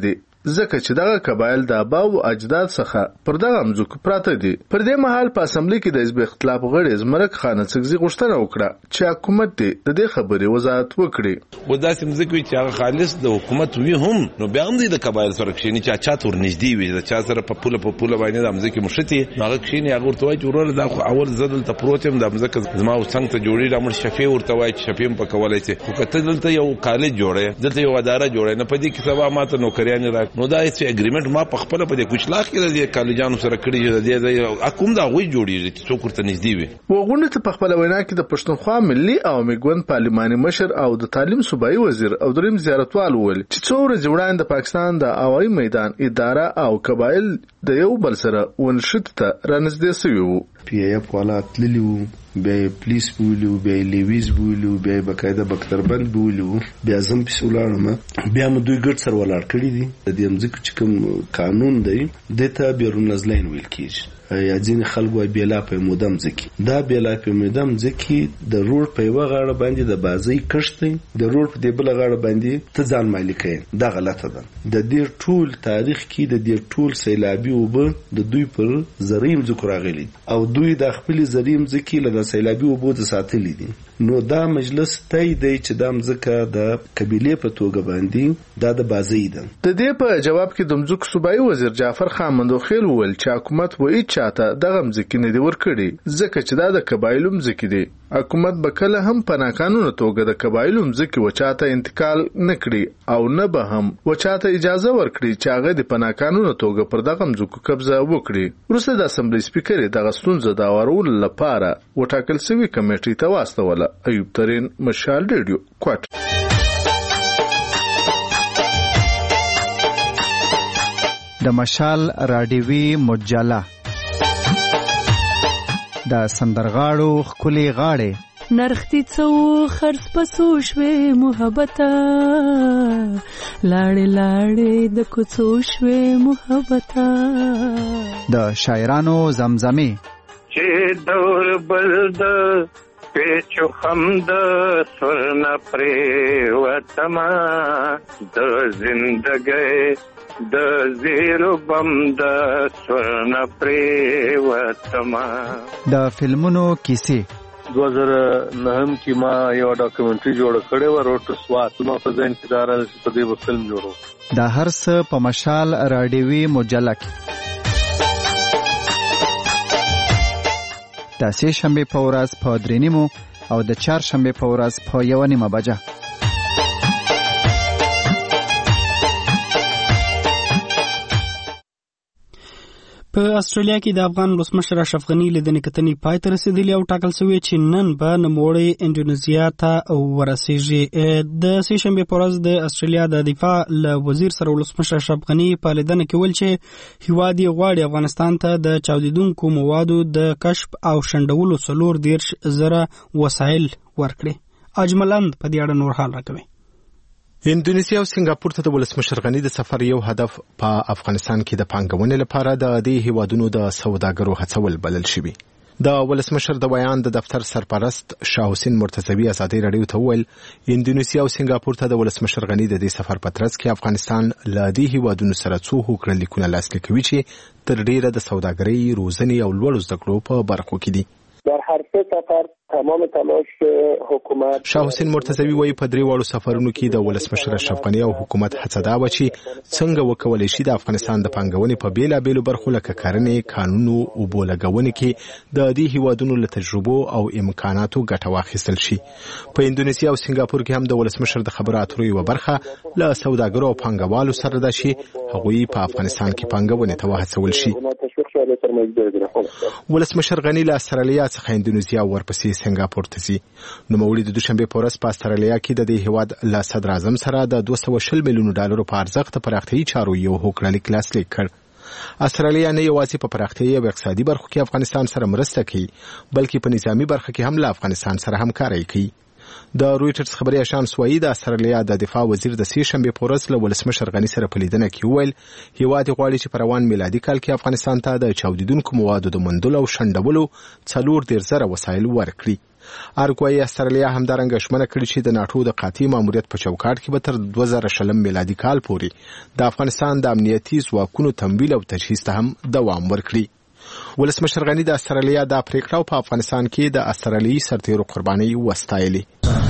S19: ځکه چې دغه قبایل د ابا او اجداد څخه پر دغه مځکو پراته دي. پر دې مهال په اسمبلی کې د حزب اختلاف غړي زمرک خان څګزي غوښتنه وکړه چې حکومت دې د دې خبرې وضاحت وکړي.
S20: و داسې مځکې چې هغه خالص د حکومت وي هم نو بیا هم د قبایل سره کښیني چې چا ته ورنږدې وي د چا سره په پوله په پوله باندې د مځکې مشتي هغه کښیني هغه ورته وایي چې وروره دا خو اول زه دلته پروت یم د مځکه زما څنګ ته جوړېږي امر شفیع ورته وایي چې شفیع هم پکولی شي خو که ته دلته یو کالج جوړی دلته یو اداره جوړی نه په دې کې سبا ما ته نوکریانې راک نو دا هېڅ اګریمنټ ما په خپله په دې کوچلاخ کې د دې کالجانو سره کړي چې د دې ځای کوم د هغوی جوړېږي چې څوک ورته نږدې وي.
S19: وغونډې ته په خپله وینا کې د پښتونخوا ملي عوامي ګوند پارلماني مشر او د تعلیم صوبایي وزیر او دریم زیارتوال وویل چې څو ورځې وړاندې د پاکستان د هوایي میدان اداره او قبایل د یو بل سره ونښتې ته رانږدې سوي وو.
S8: پی ای اف والا تللي وو، بیا یې پولیس بولي وو، بیا یې لیویز بولي وو، بیا یې باقاعده بختربند بولي وو، بیا زه هم پسې ولاړم. بیا مو دوی ګډ سره ولاړ کړي دي. د دې مځکو چې کوم قانون دی دې ته بیرون نزلین ویل کېږي یا ځینې خلک وایي بېلافه موده مځکې. دا بېلافه موده مځکې د روډ په یوه غاړه باندې د بازۍ کښت دی، د روډ په دې بله غاړه باندې ته ځان مالک یې. دا غلطه ده. د دې ټول تاریخ کې د دې ټول سیلابي اوبه د دوی پر زرعي مځکو راغلي او دوی د خپلې زرعي مځکې له سیلابي اوبو څخه ساتلي دي. نو دا مجلس تایید دی چې دا مځکه د قبیلې په توګه باندې دا د بازۍ ده.
S19: د دې په جواب کې د مځکو صوبایي وزیر جعفر خان مندوخیل وویل چې حکومت به هېچ چاته دغه مځکې نه دي ورکړي ځکه چې دا د قبایلو مځکې دي. حکومت به کله هم په ناقانونه توګه د قبایلو مځکې وچاته انتقال نه کړي او نه به هم وچاته اجازه ورکړي چې هغه د په ناقانونه توګه پر دغه مځکو قبضه وکړي. وروسته د اسمبلی سپیکر یې دغه ستونزه د هوارولو لپاره وټاکل سوي کمیټې ته واستوله. ایوب ترین، مشال ریډیو، کوټ.
S11: د مشال راډیوي مجله د سندرغاړو ښکلې غاړې
S21: نرختی څو خرڅ پسو شوې محبته لاړې لاړې د کوڅو شوې محبته
S11: د شاعرانو زمزمې
S22: چې دور بل د پیچو خم د سرنا پریوتما د زندګۍ د زیرو بم د سرنا پریوتما.
S11: د فلمونو کیسې
S23: دو هزار نهم کې ما یو ډاکومنټري جوړ کړې و روټ سوات ما په ځین کې دارل چې په دې په فلم جوړو.
S11: د هر څه په مشال راډیوي مجله کې د سه شنبه په ورځ په درې نیمو او د چهار شنبه په ورځ په یو نیمه بجه.
S1: په استرالیا کې د افغان ولسمشر اشرف غني لیدنې کتنې پای ته رسېدلې او ټاکل شوې چې نن به نوموړی انډونیزیا ته ورسېږي. د سه شنبې په ورځ د استرالیا د دفاع له وزیر سره ولسمشر اشرف غني په لیدنه کې ویل چې هیواد یې غواړي افغانستان ته د چاودېدونکو موادو د کشف او شنډولو څلور دېرش زره وسایل ورکړي. اجملند په دې اړه نور حال راکوي.
S24: اندونیسیا او سنگاپور ته د ولسمشر غني د سفر یو هدف په افغانستان کې د پانګونې لپاره د دې هیوادونو د سوداګرو هڅول بلل شوی. د ولسمشر د بیان د دفتر سرپرست شاه حسین مرتضوی ازادي رادیو ته ویل اندونیسیا او سنگاپور ته د ولسمشر غني د دې سفر په ترڅ کې افغانستان له دې هیوادونو سره څو هوکړه لیکونه لاسلیک کوي چې تر ډیره د سوداګرۍ، روزنې او لوړو زده کړو په برخو کې دي.
S25: در هر سه سفر تمام تلاش حکومت
S24: شاه حسین مرتضوی وایي په درې واړو سفرونو کې د ولسمشر اشرف غني او حکومت هڅه دا و چې څنګه وکولای شي د افغانستان د پانګونې په بیلابېلو برخو لکه کرنې، قانونو، اوبو لګونې کې د دې هیوادونو له تجربو او امکاناتو ګټه واخیستل شي. په اندونیسیا او سنگاپور کې هم د ولسمشر د خبرو اترو یوه برخه له سوداګرو او پانګوالو سره ده چې هغوی په افغانستان کې پانګونې ته وهڅول شي. ولسمشر غني له استرالیا څخه اندونیزیا ورپسې سنگاپور ته ځي. نوموړي د دوشنبه په ورځ په استرالیا کې د دې هیواد له صدر اعظم سره د دوه سوه شل میلیونو ډالرو په ارزښت د پراختیایي چارو یو هوکړه لیک لاسلیک کړ. استرالیا نه یوازې په پراختیایي او اقتصادي برخو کې افغانستان سره مرسته کوي بلکې په نظامی برخه کې هم له افغانستان سره همکاري کوي. د رويټرز خبري اژانس وايي د استرالیا د دفاع وزیر د سه شنبه په ورځ له ولسمشر غني سره په لیدنه کې ویل هیواد غواړي چې په روان میلادي کال کې افغانستان ته د چاودیدونکو موادو د موندلو او شنډولو څلور دېرش زره وسایل ورکړي. ارګوایي استرالیا همدارنګه ژمنه کړې چې د ناټو د قاطع ماموریت په چوکاټ کې به تر دوه زره شلم میلادي کال پورې د افغانستان د امنیتي ځواکونو تمویل او تجهیز ته هم دوام ورکړي. ولسمشر غني د استرالیا د پریکړه په افغانستان کې د استرالیایي سرتیرو قرباني وستایلې.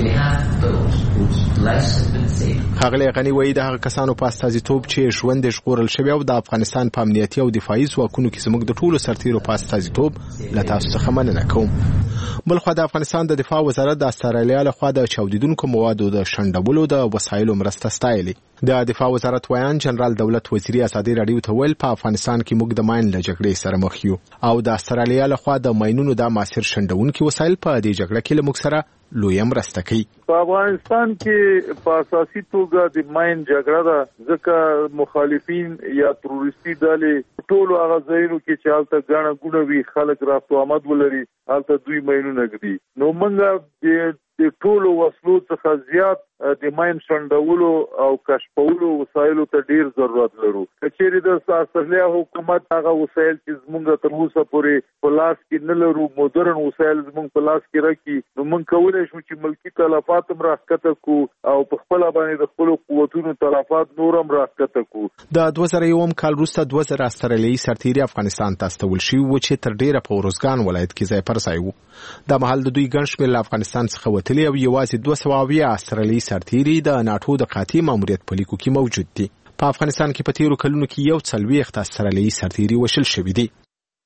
S24: ښاغلی غني وایي د هغه کسانو په استازیتوب چې ژوند یې ژغورل شوی او د افغانستان په امنیتي او دفاعي ځواکونو کې زموږ د ټولو سرتیرو په استازیتوب له تاسو څخه مننه کوم. بلخوا د افغانستان د دفاع وزارت د استرالیا لخوا د چاودیدونکو موادو د شنډولو د وسایلو مرسته ستایلې. د دفاع وزارت ویان جنرال دولت وزیري ازادي راډیو ته ویل په افغانستان کې موږ د ماین له جګړې سره مخ یو او د استرالیا لخوا د ماینونو د ماسیر شنډونکو وسایل په دې جګړه کې له موږ سره لوی مرسته کوي.
S23: په افغانستان کې په اساسي توګه د ماین جګړه ده ځکه مخالفین یا تروریستي ډلې ټول هغه ځایونو کې چې هلته ګڼه ګوڼه وي خلک رافت آمد ولري هلته دوی ماینونه ږدي. نو موږ د ټولو وسلو څخه زیات د ماین شنډولو او کشفولو وسایلو ته ډیر ضرورت لرو. کچېرې د استرالیا حکومت هغه وسایل چې زموږ تر اوسه پورې په لاس کې نه لرو مدرن وسایل زموږ په لاس کې راکړي نو موږ کولی شو چې ملکي تلفات هم راښکته کړو او په خپله باندې د خپلو قوتونو تلفات نور هم راښکته کړو. د دوه زره یوم کال وروسته دوه زره استرالیایي سرتیري افغانستان ته استول شوي وو چې تر ډیره په ارزګان ولایت کې ځای پر ځای وو. دا مهال د دوی ګڼ شمېر له افغانستان څخه وتلي او یوازې دوه سوه اویا استرالیایي سرتیري د ناټو د قاطع ماموریت په لیکو کې موجود دي. په افغانستان کې په تیرو کلونو کې یو څلوېښت استرالیایي سرتیري وشل شوي دي.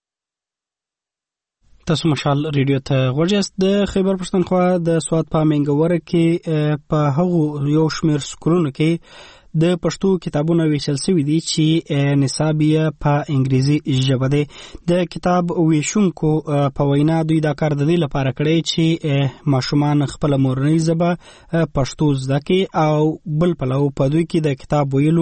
S1: تاسو مشال ریډیو ته غوږ یاست. د خیبر پښتونخوا د سوات په منګوره کې په هغو یو شمېر سکولونو کې د پښتو کتابونه ویشل شوي دي چې نصاب یې په انګریزي ژبه دی. د کتاب ویشونکو په وینا دوی دا کار د دې لپاره کړی چې ماشومان خپله مورنۍ ژبه پښتو زده کړي او بل پلو په دوی کې د کتاب ویلو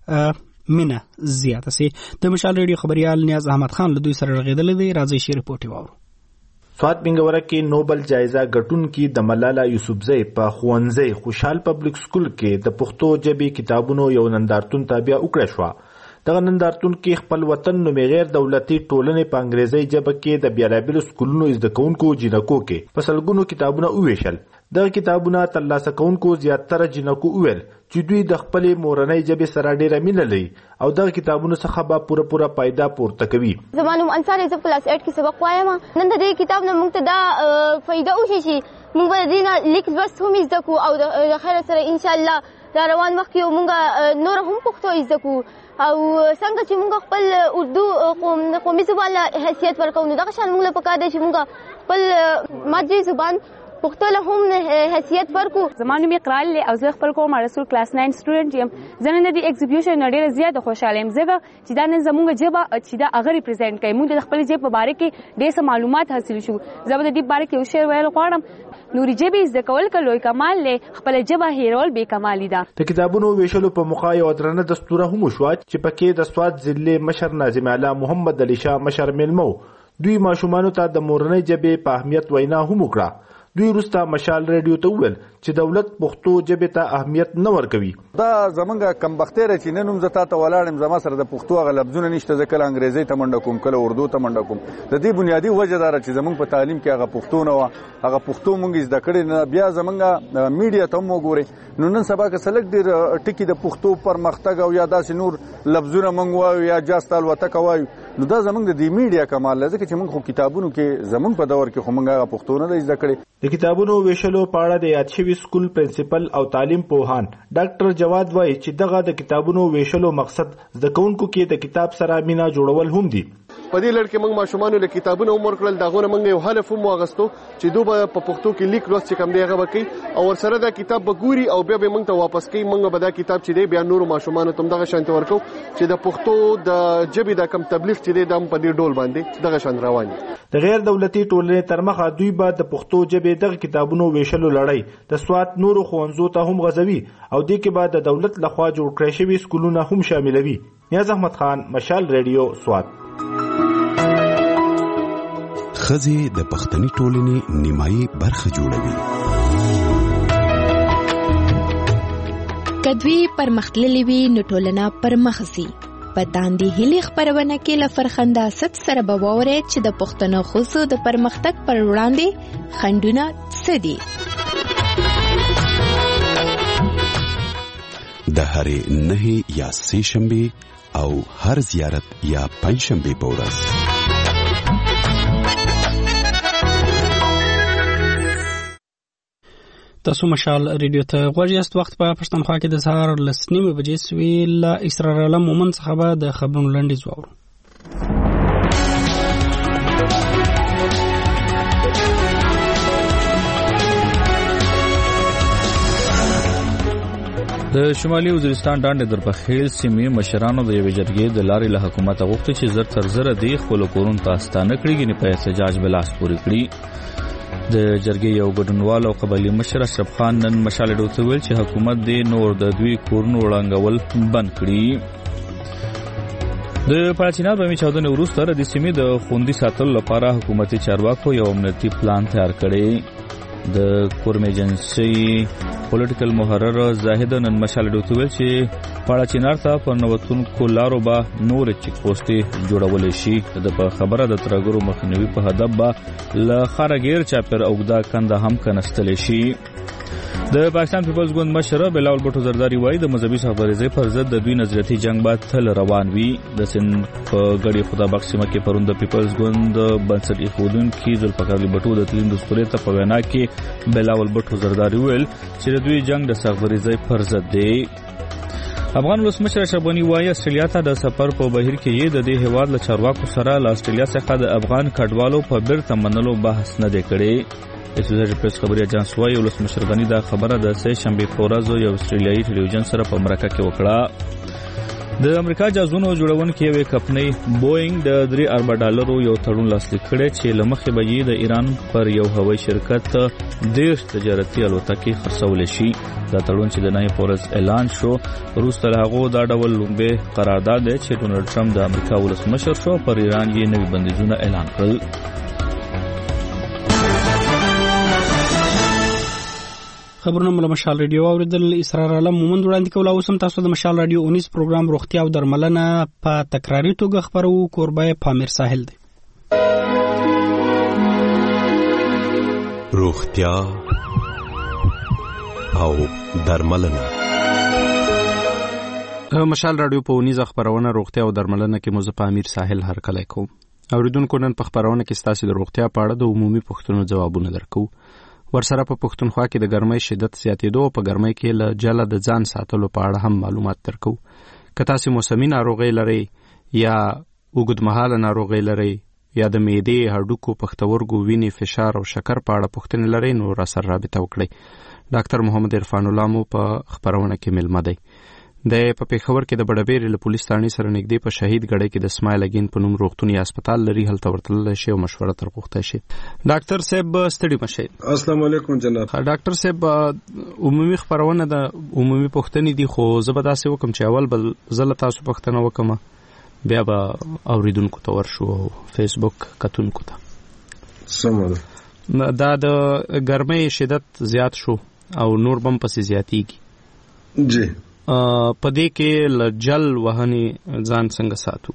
S1: مینه زیاته سي. د مشال ریډیو خبریال نیاز احمد خان له دوی سره رغېدلی دی. راځئ چې رپورټ یې واورو.
S2: سوات منګوره کې نوبل جایزه ګټونکي د ملاله یوسفزۍ په ښوونځي خوشحال پبلک سکول کې د پښتو ژبې کتابونو یو نندارتون تابع وکړه شوه. دغه نندارتون کې خپل وطن نومې غیر دولتي ټولنې په انګریزي ژبه کې د بیلابیلو سکولونو زده کوونکو جینکو کې په سلګونو کتابونه وویشل. دغه کتابونه ترلاسه کوونکو زیاتره جینکو وویل چې دوی د خپلې مورنۍ ژبې سره ډېره مینه لري او دغه کتابونو څخه به پوره پوره فایده پورته کوي.
S3: زما نوم انصار زه کلاس اټ کې سبق وایم. نن د دې کتاب نه موږ ته دا فایده وشي چې موږ به د دې نه لیک لوست هم زده کړو او د خیر سره انشاءالله دا روان وخت کې موږ نور هم پښتو زده کړو او څنګه چې موږ خپل اردو قومي زبان له حیثیت ورکوو نو دغه شان موږ له پکار دی چې موږ خپل مادري زبان پښتو له هم حیثیت ورکو.
S7: زما نوم اقرا لی او زه خپل کوم رسول کلاس ناین سټوډنټ یم. زه نن د دې ایگزیبیشن نه ډېره زیاته خوشحاله یم ځکه چې دا نن زموږ ژبه چې دا هغه ریپرزینټ کوي. موږ د خپلې ژبې په باره کې ډېر څه معلومات حاصل شو. زه به د دې باره کې یو شعر ویل غواړم. نورې ژبې زده کول که لوی کمال دی خپله ژبه هېرول بې کمالي ده.
S2: د کتابونو ویشلو په موخه یوه درنه دستوره هم وشوه چې پکې د سوات ضلع مشر ناظم اعلی محمد علي شاه مشر میلمه دوی ماشومانو ته د مورنۍ ژبې په اهمیت وینا هم وکړه. دوی وروسته مشال ریډیو ته وویل چې دولت پښتو ژبې ته اهمیت نه ورکوي.
S23: دا زمونږ کمبختي دی چې نن هم زه تا ته ولاړ یم زما سره د پښتو هغه لفظونه نشته. زه کله انګریزۍ ته منډه کوم کله اردو ته منډه کوم. د دې بنیادي وجه دا ده چې زمونږ په تعلیم کې هغه پښتو نه وه هغه پښتو مونږ زده کړې نه. بیا زمونږ میډیا ته هم وګورئ نو نن سبا که سلک ډېر ټکي د پښتو پرمختګ او یا داسې نور لفظونه مونږ وایو یا جاست الوتکه وایو نو دا زمونږ د دې میډیا کمال دی ځکه چې مونږ خو کتابونو کې زمونږ په دور کې خو مونږ هغه پښتو نه دی زده کړې.
S2: د کتابونو ویشلو په اړه د یاد شوي سکول پرنسپل او تعلیم پوهان ډاکټر جواد وایي چې دغه د کتابونو ویشلو مقصد زده کوونکو کې د کتاب سره مینه جوړول هم دي.
S15: په دې لړ کې موږ ماشومانو له کتابونو هم ورکړل. د هغو نه موږ یو هدف هم واغستو چې دوی به په پښتو کې لیک لوست چې کوم دی هغه به کوي او ورسره دا کتاب به ګوري او بیا به موږ ته واپس کوي. موږ به دا کتاب چې دی بیا نورو ماشومانو ته هم دغه شانتې ورکو چې د پښتو د ژبې د کم تبلیغ چې دی دا هم په دې ډول باندې دغه شان روان دي.
S2: د غیر دولتي ټولنې تر مخه دوی به د پښتو ژبې دغه کتابونو ویشلو لړۍ د سوات نورو ښوونځو ته هم غځوي او دې کې به د دولت لخوا جوړ کړی شوي سکولونه هم شاملوي. نیاز احمد خان مشال ریډیو سوات.
S9: ښځې د پښتني ټولنې نیمایي برخه جوړوي.
S12: که دوی پرمختللې وي نو ټولنه پرمخ ځي په تاندې هلي خبرونه کې له فرخنده ست سره به واورئ چې د پښتنو ښځو د پرمختګ پر وړاندې خنډونه څه دي.
S9: د هرې نهې یا سې شنبې او هر زیارت یا پنځ شنبې په ورځ
S1: تاسو مشال ریډیو ته غوږ یاست. وخت په پښتونخوا کې د سهار لس نیمې بجې سوي. له اسرار علم مومن څخه به د خبرونو لنډیز واورو.
S4: د شمالي وزیرستان ډانډ دربخیل سیمې مشرانو د یوې جرګې د لارې له حکومت غوښتي چې زر تر زره دی خپل کورون ته ستانه کړي غني په احتجاج بلاس پوري کړي. د جرګې یو ګډونوال او قبایلی مشر اشرف خان نن مشال ډوته ویل چې حکومت دې نور د دوی کورونو وړاندول بند کړي. د پاچینات په میچاودنې وروسته د سیمې د خوندي ساتلو لپاره حکومتي چارواکو یو امنیتي پلان تیار کړی. د کورم ایجنسی پولیټیکل محرر زاهد نن مشال ډوته ویل چې پاچینات ته په نوښتونکو لارو به نور چیک پوسټي جوړول شي. د خبره د ترګرو مخنیوي په هدف به ل خارګیر چاپر اوګدا کنده هم کنستل شي. د پاکستان پیپلز ګوند مشر بلاول بټو زرداری وایي د مذهبي صحبريزي پر ضد د دوی نظریاتي جنگ به تل روان وي. د سن په غړي خدا بخښمه کې پروند پیپلز ګوند بنسټ ایښودون کې ذوالفقار علي بټو د تلین دستوري ته په وینا کې بلاول بټو زرداری ویل چې د دوی جنگ د صحبريزي پر ضد دی. افغان ولسمشر اشرف غني وایي استرالیا ته د سفر په بهیر کې یې د دې هیواد له چارواکو سره له استرالیا څخه د افغان کډوالو په بیرته منلو بحث نه دی کړی. اسوسییټډ پریس خبري اجانس وایي ولسمشر غني دا خبره د سې شنبې په ورځ یو استرالیایي ټلویزیون سره په مرکه کې وکړه. د امریکا جازونو جوړونکي یو کمپنۍ بوئنګ د درې ارب ډالرو یو تړون لاسلیک کړی چې لمخې به یې د ایران پر یو هوایي شرکت ډېر تجارتي الوتکې خرڅول شي. دا تړون چې د نهي پورز اعلان شو وروسته له هغه دا ډول لومبه قرارداد دی چې ډونالډ ټرمپ د امریکا ولسمشر شو پر ایران یې نوي بندیزونه اعلان کړل.
S1: خبرونه مله مشال ریډیو اوریدل. اسرار علم مومند وړاندې کول. اوس هم تاسو د مشال رادیو اونیس پروګرام روغتیا او درملنه په تکراری توګه خبرو. کوربه پامیر ساحل دی.
S9: روغتیا او درملنه.
S6: مشال رادیو په اونیز خبرونه روغتیا او درملنه کې مو زه پامیر ساحل هرکلی کوم. اوریدونکو نن په خبرونه کې ستاسو د روغتیا په اړه د عمومي پوښتنو ځوابونه درکو. ورسره په پښتونخوا کې د ګرمۍ شدت زیاتېدو په ګرمۍ کې له جله د ځان ساتلو په اړه هم معلومات درکو. که تاسو موسمي ناروغي لرئ یا اوږدمهاله ناروغي لرئ یا د معدې هډوکو پښتورګو وینې فشار او شکر په اړه پوښتنې لرئ نو راسره رابطه وکړئ. ډاکټر محمد عرفان الله مو په خبرونه کې ملمه دی. د په پیښور کې د بډبېرې له پولیس ثاني سره نږدې په شهید غړې کې د اسماعیل اگین په نوم روغتوني هسپتال لري. هلته ورتلل شي او مشوره تر غوښته شي. ډاکټر صاحب ستړي مشه.
S10: السلام علیکم جناب.
S6: ډاکټر صاحب عمومي خبرونه د عمومي پوښتنې دي خو زه به تاسو وکم چې اول بل زله تاسو پوښتنه وکم بیا به اوریدونکو ته ورشو او فیسبوک کتونکو ته.
S10: سمه
S6: دا د ګرمۍ شدت زیات شو او نور بم پسې زیاتیږي.
S10: جی
S6: په دې کې لجل وهني ځان څنګه ساتو؟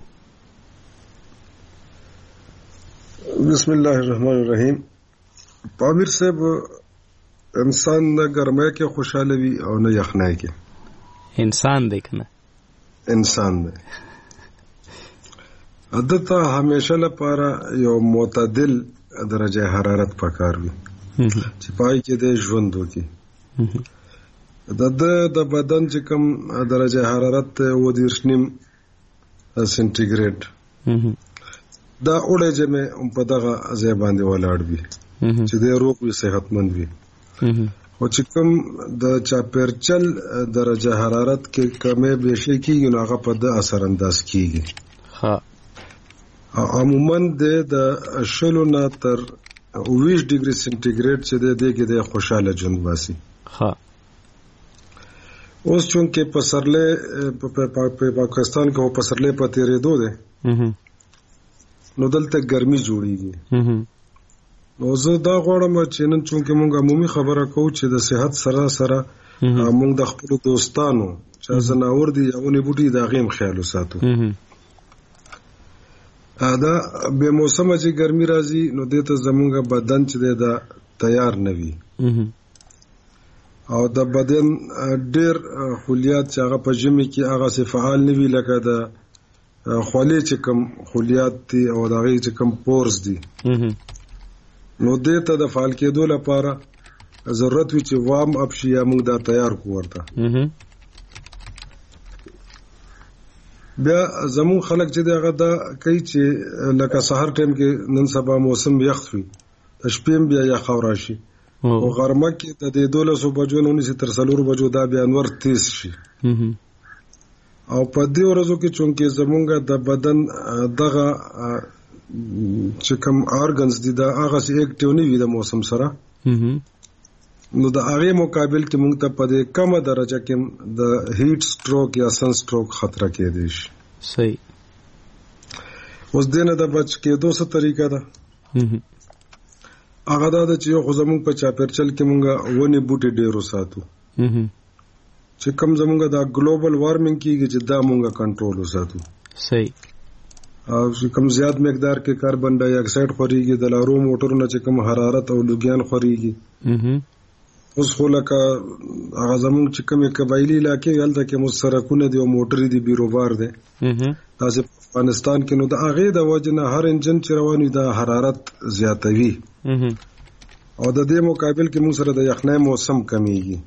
S10: بسم الله الرحمن الرحیم. پامیر صاحب انسان نه ګرمای کې خوشاله وي او نه یخنای کې.
S6: انسان دی کنه
S10: انسان دی. عادت همیشه لپاره یو معتدل درجه حرارت پکار وي چې پای کې د ژوند وکړي. د د بدن چې کوم درجه حرارت و دیرش نیم سنټیګریډ دا اوړه چې مې په دغه ځای باندې ولاړ وي چې د روغ وي صحتمند وي. او چې کوم د چاپیرچل درجه حرارت کې کمې بیشي کېږي نو هغه په د اثر انداز کېږي.
S6: ها
S10: عموما د شلو نه تر اوویش ډیګري سنټیګریډ چې د دې کې د خوشاله ژوند باسي.
S6: ها
S10: اوس چونکه پسرله په پاکستان کې پسرله پاتې ریدو ده نو دلته ګرمي جوړیږي. نو زه دا غواړم چې نن چونکې مونږ عمومي خبره کوو چې د صحت سره سره مونږ د خپلو دوستانو چې ځناور دي یا ونې بوټي د هغې هم خیال وساتو. دا بې موسمه چې ګرمي راځي نو دې ته زمونږ بدن چې دی دا تیار نه وي او د بدن ډېر خلیات چې هغه په ژمي کې هغسې فعال نه وي لکه د خولې چې کوم خلیات دي او د هغې چې کوم پورز دي نو دې ته د فعال کېدو لپاره ضرورت وي چې وارم اپ شي یا موږ دا تیار کړو ورته. بیا زمون خلک چې دی هغه دا کوي چې لکه سهار ټایم کې نن سبا موسم یخ وي د شپې هم بیا یخ راشي او غرمه کې د دې دولسو بجو نه ونیسي تر څلورو بجو دا بیا انور تیز شي او په دې ورځو کې چونکې زمونږ د بدن دغه چې کوم ارګنز دي دا هغسې اکټیو نه وي د موسم سره نو د هغې مقابل کې موږ ته په دې کمه درجه کې د هیټ سټروک یا سن سټروک خطره کېدی شي.
S6: صحیح.
S10: اوس دې نه د بچ کېدو څه طریقه ده هغه دا ده چې یو خو زموږ په چاپېرچل کې موږ ونې بوټي ډېر وساتو چې کوم زموږ دا ګلوبل وارمنګ کېږي چې دا موږ کنټرول وساتو.
S6: صحیح.
S10: او چې کوم زیات مقدار کې کاربن ډای اکساید خورېږي د لارو موټرونه چې کوم حرارت او لوګیان خورېږي اوس خو لکه هغه زموږ چې کومې قبایلي علاقې هلته کې مو سرکونه دي او موټرې دي بیروبار دی داسې په افغانستان کې نو د هغې د وجې نه هر انجن چې روان وي دا حرارت زیاتوي او د دې مقابل کې موږ سره د یخنۍ موسم کمیږي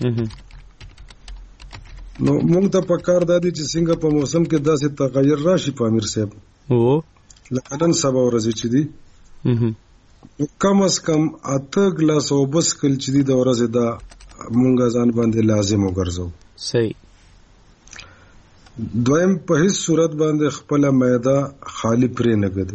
S10: نو موږ ته پکار دا دي چې څنګه په موسم کې داسې تغیر راشي په امیر صاحب لکه نن سبا ورځې چې دي کم از کم اته ګلاس اوبه څښل چې دي د ورځې دا موږ ځان باندې لازم وګرځو.
S6: صحیح.
S10: دویم په هیڅ صورت باندې خپله معده خالی پرې نه ږدو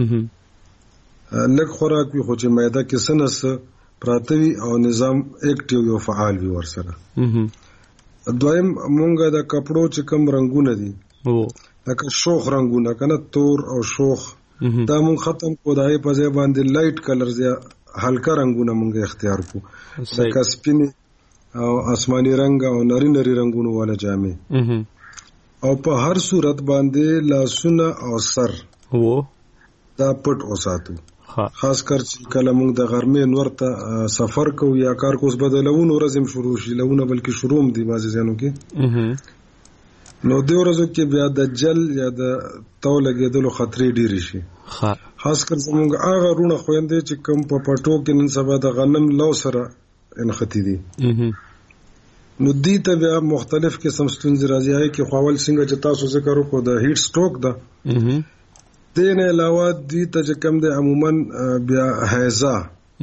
S10: لږ خوراک وي خو چې معده کې څه نه څه پراته وي او نظام اکټیو یو فعال وي ورسره. دویم مونږ د کپړو چې کوم رنګونه دي لکه شوخ رنګونه کنه تور او شوخ دا مونږ ختم کو دای په ځای باندې لایټ کلرز یا هلکا رنګونه مونږ اختیار کو لکه سپین او آسماني رنگ او نری نری رنگونه والا جامې او په هر صورت باندې لاسونه او سر وو دا پټ وساتو خاص کر چې کله موږ د غرمې نور ته سفر کوو یا کار کوس بدلون ورځم شروع شي لونه بلکې شروع دي بازي ځانو کې نو د ورځو کې بیا د جل یا د تو لګېدلو خطرې ډېرې شي خاص کر زموږ هغه رونه خويندې چې کم په پټو کې نن سبا د غنم لو سره انختی دي نو دې ته بیا مختلف قسم ستونزې راځي کې خپل څنګه چې تاسو ذکر وکړو د هیټ سټروک ده دې نه علاوه دې ته چې کوم د عموما بیا هیزا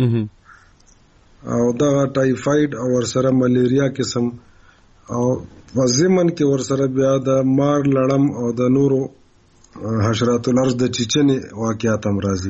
S10: او دا ټایفاید او ورسره ملیریا قسم او وزمن کې ورسره بیا د مار لړم او د نورو حشرات الارض د چیچنې واقعیات هم راځي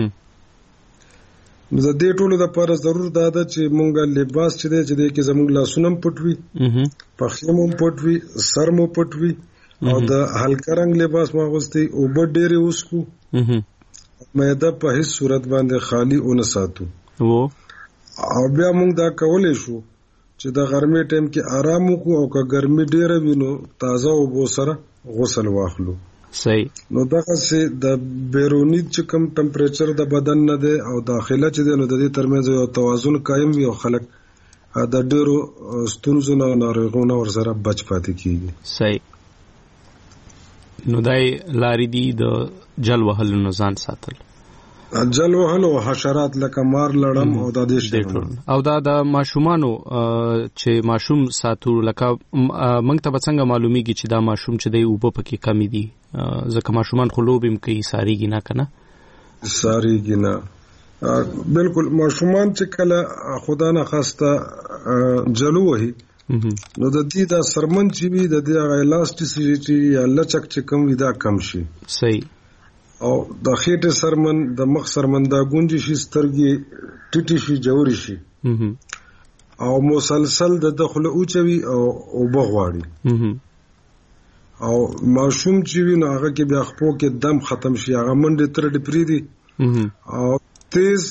S10: نو د دې ټولو لپاره ضرور دا ده چې مونږ لباس چې دی چې دی کې زموږ لاسونه هم پټ وي پښې مو هم پټ وي سر مو پټ وي او د هلکه رنګ لباس مو اغوستی اوبه ډېرې وڅښو معده په هیڅ صورت باندې خالی ونه ساتو او بیا مونږ دا کولی شو چې د غرمې ټایم کې آرام وکړو او که ګرمي ډېره وي نو تازه اوبو سره غسل واخلو.
S6: صحیح.
S10: نو دغسې د بیروني چې کوم ټمپریچر د بدن نه دی او داخله چې دی نو د دې ترمنځ یو توازن قایم وي او خلک د ډېرو ستونزو نه او ناروغیو نه ورسره بچ پاتې کېږي.
S6: صحیح. نو دای لارې دي د جل وهلو نه ځان ساتل
S10: جل وهلو حشرات لکه مار لړم او د دې شی
S6: او دا د ماشومانو چې ماشوم ساتو لکه موږ ته څنګه معلومیږي چې دا ماشوم چې دی اوبه پکې کمی دي ځکه ماشومان خو لوبیم کوي ساریږي نه کنه
S10: ساریږي نه بالکل ماشومان چې کله خدا نه خواسته جلو وهي نو د دې دا سرمن چې وي د دې الاسټیسیټي یا لچک چې کم وي دا کم شي.
S6: صحیح.
S10: او د خېټې سرمن د مخ سرمن دا ګونجي شي سترګې ټیټي شي جوړي شي او مسلسل د دخله اوچوي او اوبه غواړي او ماشوم چې وي نو هغه کې بیا خپو کې دم ختم شي هغه منډې تر ډپری دي او تیز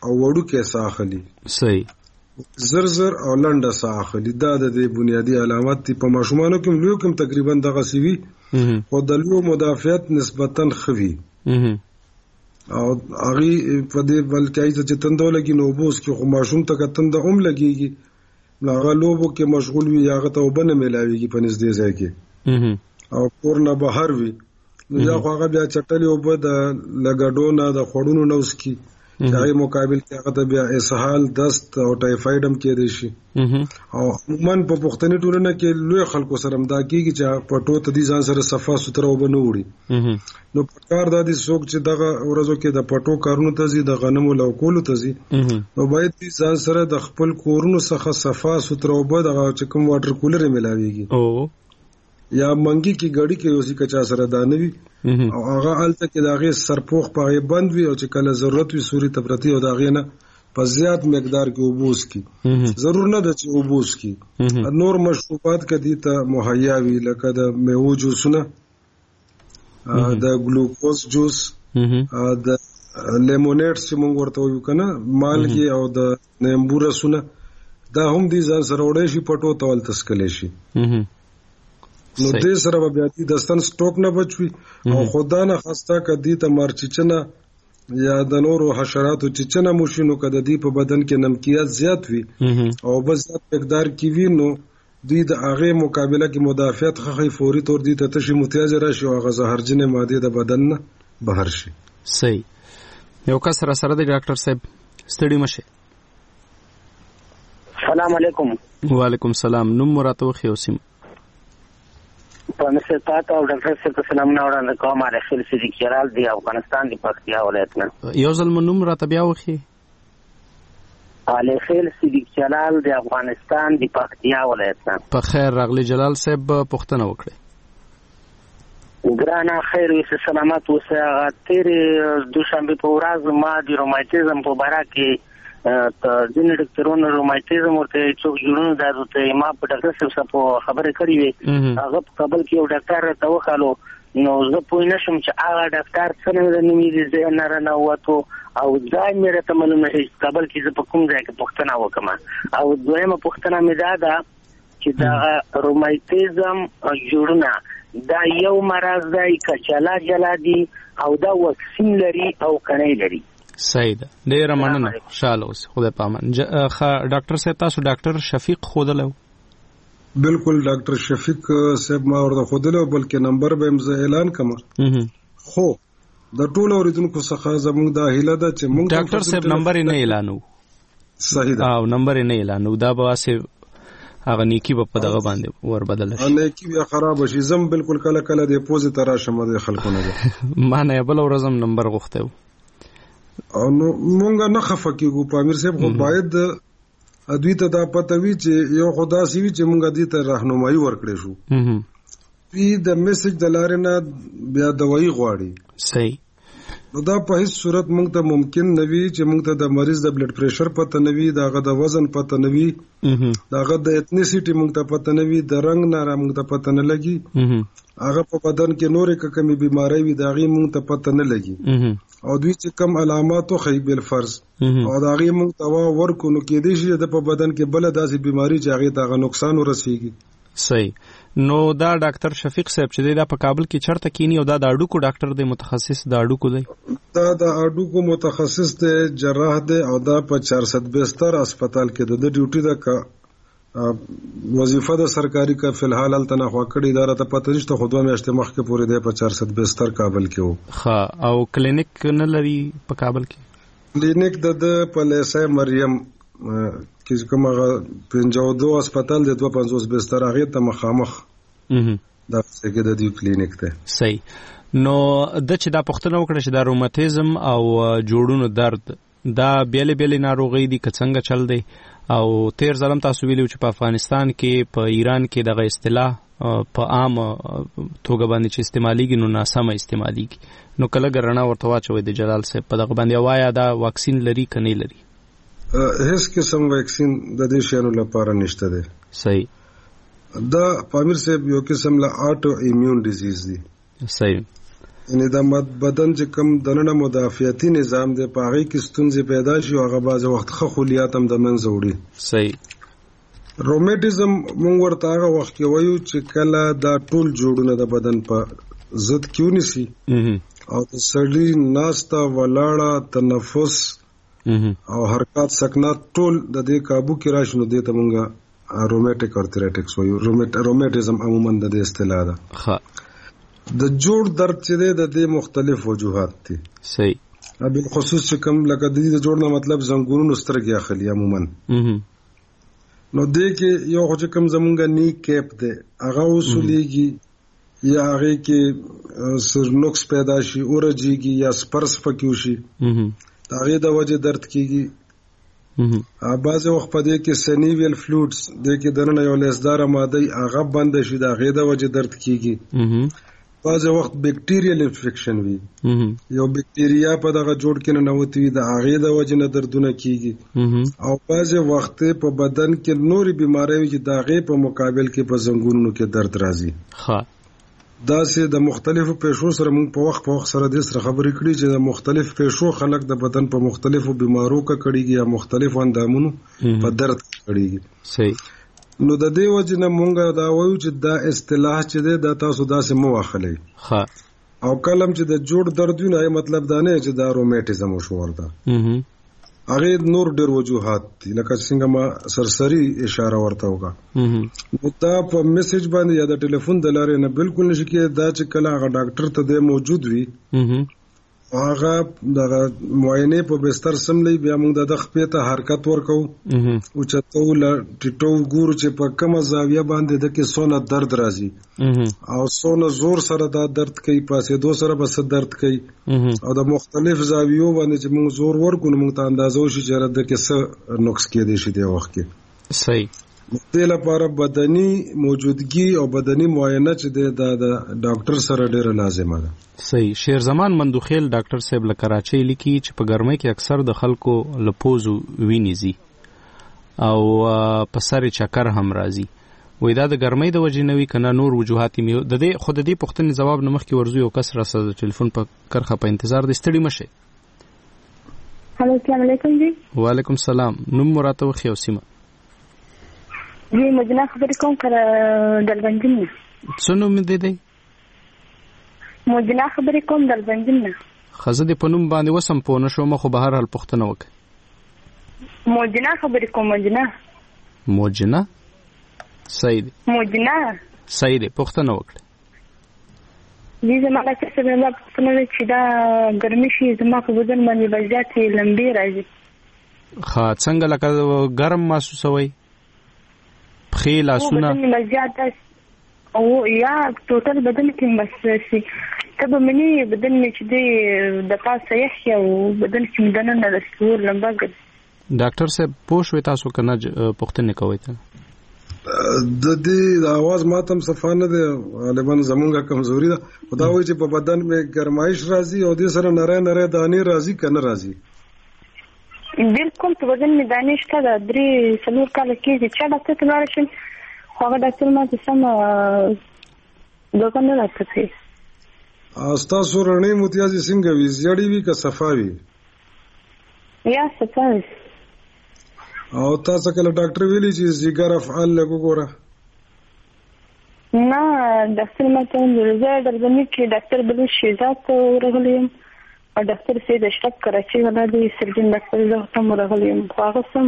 S10: او وړو کې ساه اخلي.
S6: صحیح.
S10: زر زر او لنډه ساه اخلي. دا د بنیادی علامات دي. په ماشومانو کې لوی کوم تقریبا دغه سوي او د لوی مدافعت نسبتا خوي او هغه په دې بلکې چې تندو لګي نو بوس کې خو ماشوم ته تند هم لګيږي هغه لوبو کې مشغول وي هغه ته وبنه ملاويږي په نږدې ځای کې او کور نه بهر وي نو یا هغه بیا چټلي او بد لګډونه د خړونو نوس کې هغه مقابل کې هغه ته بیا اسهال دست او ټایفاید هم کې دي شي او عموما په پښتني ټولنه کې لوی خلکو سره مدا کېږي چې پټو ته دي ځان سره صفه ستره وبنه وړي نو په کار د دې څوک چې دغه ورځو کې د پټو کارونو ته زی د غنمو لو کولو ته زی نو باید ځان سره د خپل کورونو څخه صفه ستره وبد هغه چې کوم واټر کولر ملاويږي او یا منګي کې غړي کې اوسې کچا سره دانوي او هغه الته کې داغه سرپوخ پغه بند وي او چې کله ضرورت وي سوري تبرتی او داغه نه په زیات مقدار کې وبوس کی ضرور نه ده چې وبوس کی نور مشروبات کدي ته مهیا وي لکه د میوه جوسونه د ګلوکوز جوس د لیمونیډ چې موږ ورته وایو کنه مالګي او د نیمبو رسونه دا هم دي ځان سره وړي شي پټو تول تسکلې شي نو دې سره بیا دې دستن سټوک نه بچوي او خدا نه خسته کدي ته مرچچنه یا د نورو حشراتو چچنه موشینو کده دې په بدن کې نمکیات زیات وي او بس زیات مقدار کې وي نو دوی د هغه مقابله کې مدافعت خخې فوري تور دي ته تشي متیاز راشي او هغه زهرجنه ماده د بدن نه بهر شي.
S6: صحیح. یو کس سره سره د ډاکټر صاحب ستړي مشه.
S5: السلام علیکم.
S6: وعلیکم السلام. نوم مراته خو اوسم.
S5: په نشه تاسو او ډاکټر صاحب سلام نه وړاندې کوم علي خل صدیق جلال دی افغانستان دی پکتیا ولایت نه.
S6: یو ځل نوم راته بیا وخی.
S5: علي خل صدیق جلال دی افغانستان دی پکتیا ولایت نه.
S6: په خیر راغلی جلال صاحب پوښتنه وکړه.
S5: ګرانه خیر وي سلامات اوسه. تیر دوشنبه په ورځ ما د روماتیزم په باره کې ته ځینې ډاکټرونو روماتیزم ورته څوک جوړونه دادو ته ما په ډاکټر صاحب په خبرې کړې وي هغه په قبل کې یو ډاکټر ته وخالو نو زه پوه نه شم چې هغه ډاکټر څنګه د نومې دې نه رانه وته او ځای مې راته معلومه شي قبل کې زه په کوم ځای کې پوښتنه وکم او دویمه پوښتنه مې دا ده چې دا روماتیزم جوړونه دا یو مرض دی کچلا جلا دی او دا واکسین لري او کني لري.
S6: صحیح ده. ډیره مننه. خوشاله اوسئ. خدای پامان. ډاکټر صاحب تاسو ډاکټر شفیق خودلو؟
S10: بالکل ډاکټر شفیق صاحب ما ورته خودلو بلکې نمبر به مزه اعلان کړم. خو د ټولو اوریدونکو څخه زموږ د هیله ده چې موږ
S6: ډاکټر صاحب نمبر نه اعلانو.
S10: صحیح ده.
S6: او نمبر نه اعلانو دا به واسه هغه نیکی په دغه باندې ور بدل شي.
S10: نیکی بیا خراب شي. زم بالکل کله کله د پوزې ترا شمه د خلکو نه.
S6: ما نه بل ورځم نمبر غوښته
S10: او نو مونږه نه خفه کیږو په امیر صاحب خو باید ادوی ته دا پته وی چې یو خدا سی وی چې مونږه دې ته راهنمایي ورکړې شو پی د میسج د لارې نه بیا دوايي غواړي.
S6: صحیح.
S10: نو دا په هیڅ صورت مونږ ته ممکن نه وي چې مونږ ته د مریض د بلډ پریشر پته نه وي داغه د وزن پته نه وي داغه د ایتنیسيټي مونږ ته پته نه وي د رنگ نه را مونږ ته پته نه لګي هغه په بدن کې نورې کمې بيمارۍ وي داغه مونږ ته پته نه لګي او دوی چې کم علاماتو خی بل فرض او داغه مونږ ته ورکو نو کې دي چې د په بدن کې بل داسې بيماري چې هغه ته نقصان ورسیږي.
S6: صحیح. نو دا ډاکټر شفیق صاحب چې دا په کابل کې چرته کینی او دا د اډوکو ډاکټر دی متخصص د اډوکو دی
S10: دا د اډوکو متخصص دی جراح دی او دا په چار سو بستر هسپتال کې د ډیوټي د وظیفه د سرکاري کا فلحال التنه خو کړي اداره ته پته نشته خو دوه میاشتې مخکې پورې دی په چار سو بستر کابل کې وو.
S6: ها او کلینیک نه لري په کابل کې؟
S10: کلینیک د په لیسه مریم کې کومه پنځو دوه هسپتال د دوه پنځوس بستر هغه ته مخامخ دا څنګه د دې کلینیک ته.
S6: صحیح. نو د چې دا پښتنه وکړه چې دا روماتیزم او جوړونو درد دا بیل بیل ناروغي دي څنګه چل دی او تیر ظلم تاسو ویلو چې په افغانستان کې په ایران کې دغه اصطلاح په عام توګه باندې چې استعماليږي نو ناسمه استعماليږي نو کله ګرنا ورته واچوي د جلال صاحب په دغه باندې وایا دا واکسین لري کني لري؟
S10: هیڅ قسم واکسین د دې شانو لپاره نشته دی.
S6: صحیح.
S10: دا پامیر صاحب یو قسم لا آټو ایمیون ډیزیز دی.
S6: صحیح.
S10: یعنی د بدن چې کوم دننه مدافعتي نظام دی په هغه کې ستونزې پیدا شي او هغه بعض وخت خه خلیات هم د منځ وړي.
S6: صحیح.
S10: روماتیزم مونږ ورته هغه وخت کې وایو چې کله دا ټول جوړونه د بدن په ضد کې ونیسي او د سړي ناسته ولاړه تنفس او حرکات سکنات ټول د دې قابو کې راشي نو دې ته مونږه روماتیک ارترایټکس وایو. روماتیزم عموما د دې اصطلاح ده.
S6: ښه.
S10: د جوړ درد چې دی د دې مختلف وجوهات دي.
S6: صحیح.
S10: بالخصوص چې کوم لکه د دې جوړ نه مطلب زنګونونو سترګې اخلي عموما. نو دې کې یو چې کوم زمونږ نی کیپ دی هغه وسولېږي یا هغه کې سرنوکس پیدا شي اورجيږي یا سپرس پکې شي دا هغه د وجه درد کیږي. بعض وخت په دې کې سینیویل فلویډز د کې دنه یو لیسدار ماده هغه بند شي دا هغه د وجه درد کیږي. بعض وخت بیکټیریل انفیکشن وي یو بیکټیریا په دغه جوړ کې نه نوتی وي د هغه د وجه نه دردونه کیږي او بعض وخت په بدن کې نوري بیماری وي چې د هغه په مقابل کې په زنګونونو کې درد راځي.
S6: ښه.
S10: دا سه د مختلفو پېښو سره موږ په وخت په وخت سره د سره خبرې کړې چې د مختلف پېښو خلک د بدن په مختلفو بیمارو کې کړيږي یا مختلفو اندامونو په درد کړيږي.
S6: صحیح.
S10: نو د دې وجه نه مونږ دا وایو چې دا اصطلاح چې ده دا تاسو داسې مو واخلئ.
S6: ښه.
S10: او کلم چې د جوړ درد وي نه مطلب دا نه چې دا روماتیزم وشو ورته. هغه نور ډېر وجوهات دي لکه څنګه ما سرسری اشاره ورته وکړه. نو دا په میسج باندې یا د ټلیفون د لارې نه بالکل نشي کېدای دا چې کله هغه ډاکټر ته دی موجود وي هغه د معاینه په بستر سملی بیا موږ د خپې ته حرکت ورکو او چتو ل ټټو ګورو چې په کومه زاویه باندې د کې سونه درد راځي او سونه زور سره دا درد کوي پاسې دو سره بس درد کوي او د مختلف زاویو باندې چې موږ زور ورکو نو موږ ته اندازو شي چې د کې څه نقص کې دي شي د وخت کې.
S6: صحیح.
S10: د لپاره بدني موجودګي او بدني معاینه چې د ډاکټر سره ډیره لازمه ده.
S6: صحیح. شیر زمان مندوخیل ډاکټر صاحب له کراچۍ لیکي چې په ګرمۍ کې اکثر د خلکو لپوزو وینيزي او په سر چکر هم راځي. وې دا د ګرمۍ د وجې نوي کنه نور وجوهات می د دې خود دې پښتني جواب نمخ کې ورزو یو کس را سره ټلیفون په کرخه په انتظار د ستړي مشه.
S13: هلو السلام علیکم جی.
S6: وعلیکم السلام. نوم مراتب خو سیمه
S13: جی مجنا خبرې کوم کړه دلبندین نه.
S6: څه نوم دې دی؟
S13: مجنا خبرې کوم دلبندین نه.
S6: خزه دې په نوم باندې وسم پوه نه شوم خو به هر حال پوښتنه وکړه.
S13: مجنا خبرې کوم مجنا.
S6: مجنا صحیح دی.
S13: مجنا
S6: صحیح دی پوښتنه وکړه.
S13: دې زما د څه څه نه پوښتنه چې دا ګرمي شي زما په بدن باندې بجاتې لمبي راځي.
S6: ښه څنګه لکه ګرم محسوسوي؟ پخې لاسونه
S13: او یا ټوټل بدن کې بس شي تبه مني بدن مې چې دی د پاسه یخ او بدن کې مدنه نه رسول لمبا ګد.
S6: ډاکټر صاحب پوښ وې تاسو کنه پوښتنه کوي ته
S10: د دې د आवाज ماتم صفانه ده غالبا زمونږه کمزوري ده خدا وایي چې په بدن مې ګرمایش راځي او دې سره نری نری دانې راځي کنه راځي.
S13: بالکل په بدن مې دانې شته د درې څلور کاله کېږي چې ډاکټر ته لاړ شم خو هغه ډاکټر ما ته سم دوکه نه راکړي.
S10: ستاسو رڼې متیازې څنګه وي زیړې وي که صفا وي؟
S13: یا صفا وي.
S10: او تاسو کله ډاکټر ویلي چې ځیګر افعال لږ وګوره؟
S13: نه ډاکټر ما ته ویل زه درځم چې ډاکټر بلو شیزات ورغلی یم او ډاکټر سید اشرف کراچي ولا دی سرجن ډاکټر زه هم ورغلی یم خو هغه سم.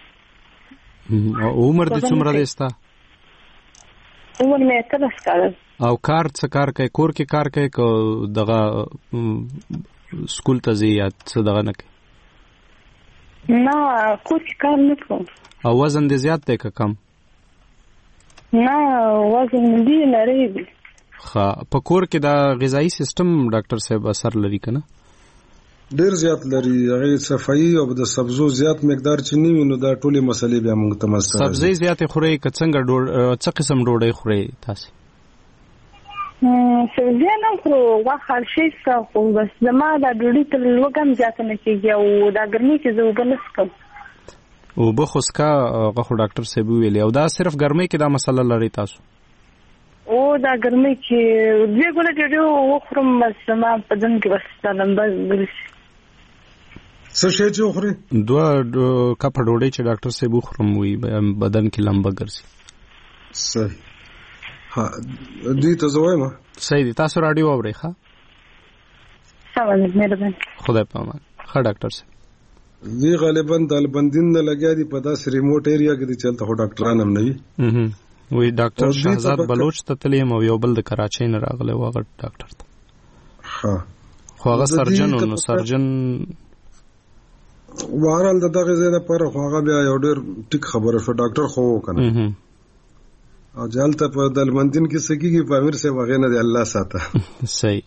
S6: عمر دې څومره دی ستا؟
S13: عمر مې اتلس کاله.
S6: او کار څه کار کوي کور کې کار کوي که دغه سکول ته ځي یا څه دغه نه کوي؟
S13: نه کور کې کار نه کوم.
S6: او وزن دې زیات دی که کم؟
S13: نه وزن دې لري.
S6: ښه په کور کې دا غذایي سیستم ډاکټر صاحب اثر لري که نه؟
S10: ډیر زیات لري هغه صفائی او د سبزو زیات مقدار چې نیوي نو دا ټولې مسلې بیا موږ ته مسته.
S6: سبزی زیات خوري که څنګه ډوډۍ څه قسم ډوډۍ خوري تاسو؟
S13: سبزی نه خورو واخر شي خو بس زما دا ډوډۍ تل وګم زیات نه کیږي او دا ګرمي کې زه وبلس کوم.
S6: او به خوسکا غو ډاکټر صاحب ویلي او دا صرف ګرمۍ کې دا مسله لري تاسو؟
S13: او دا ګرمۍ چې دوه ګوله ډېر وخورم بس ما په دن کې بس دا لمبه ګرځي.
S10: څه شی چې وخوري؟
S6: دوه کپ ډوډۍ چې ډاکټر صاحب وخورم وي بدن کې لمبه ګرځي.
S10: صحیح. ها دې ته زوای ما
S6: صحیح دي. تاسو رادیو اورئ ښه؟
S13: سلام مهرباني.
S6: خدای پامان. ښه ډاکټر صاحب.
S10: وی غالبا د البندین نه لګیا دي په داس ریموټ ایریا کې دي چلته هو ډاکټران هم نه وي.
S6: وی ډاکټر شهزاد بلوچ ته تلیم او یو بل د کراچۍ نه راغلی و هغه ډاکټر ته.
S10: ها
S6: خو هغه سرجن نو سرجن
S10: وارال دغه ځای نه پر خو هغه بیا یو ډېر ټیک خبره شو ډاکټر خو وکنه. او جالته په د البندین کې سکیږي په امیر سے وغه نه دی الله ساته.
S6: صحیح.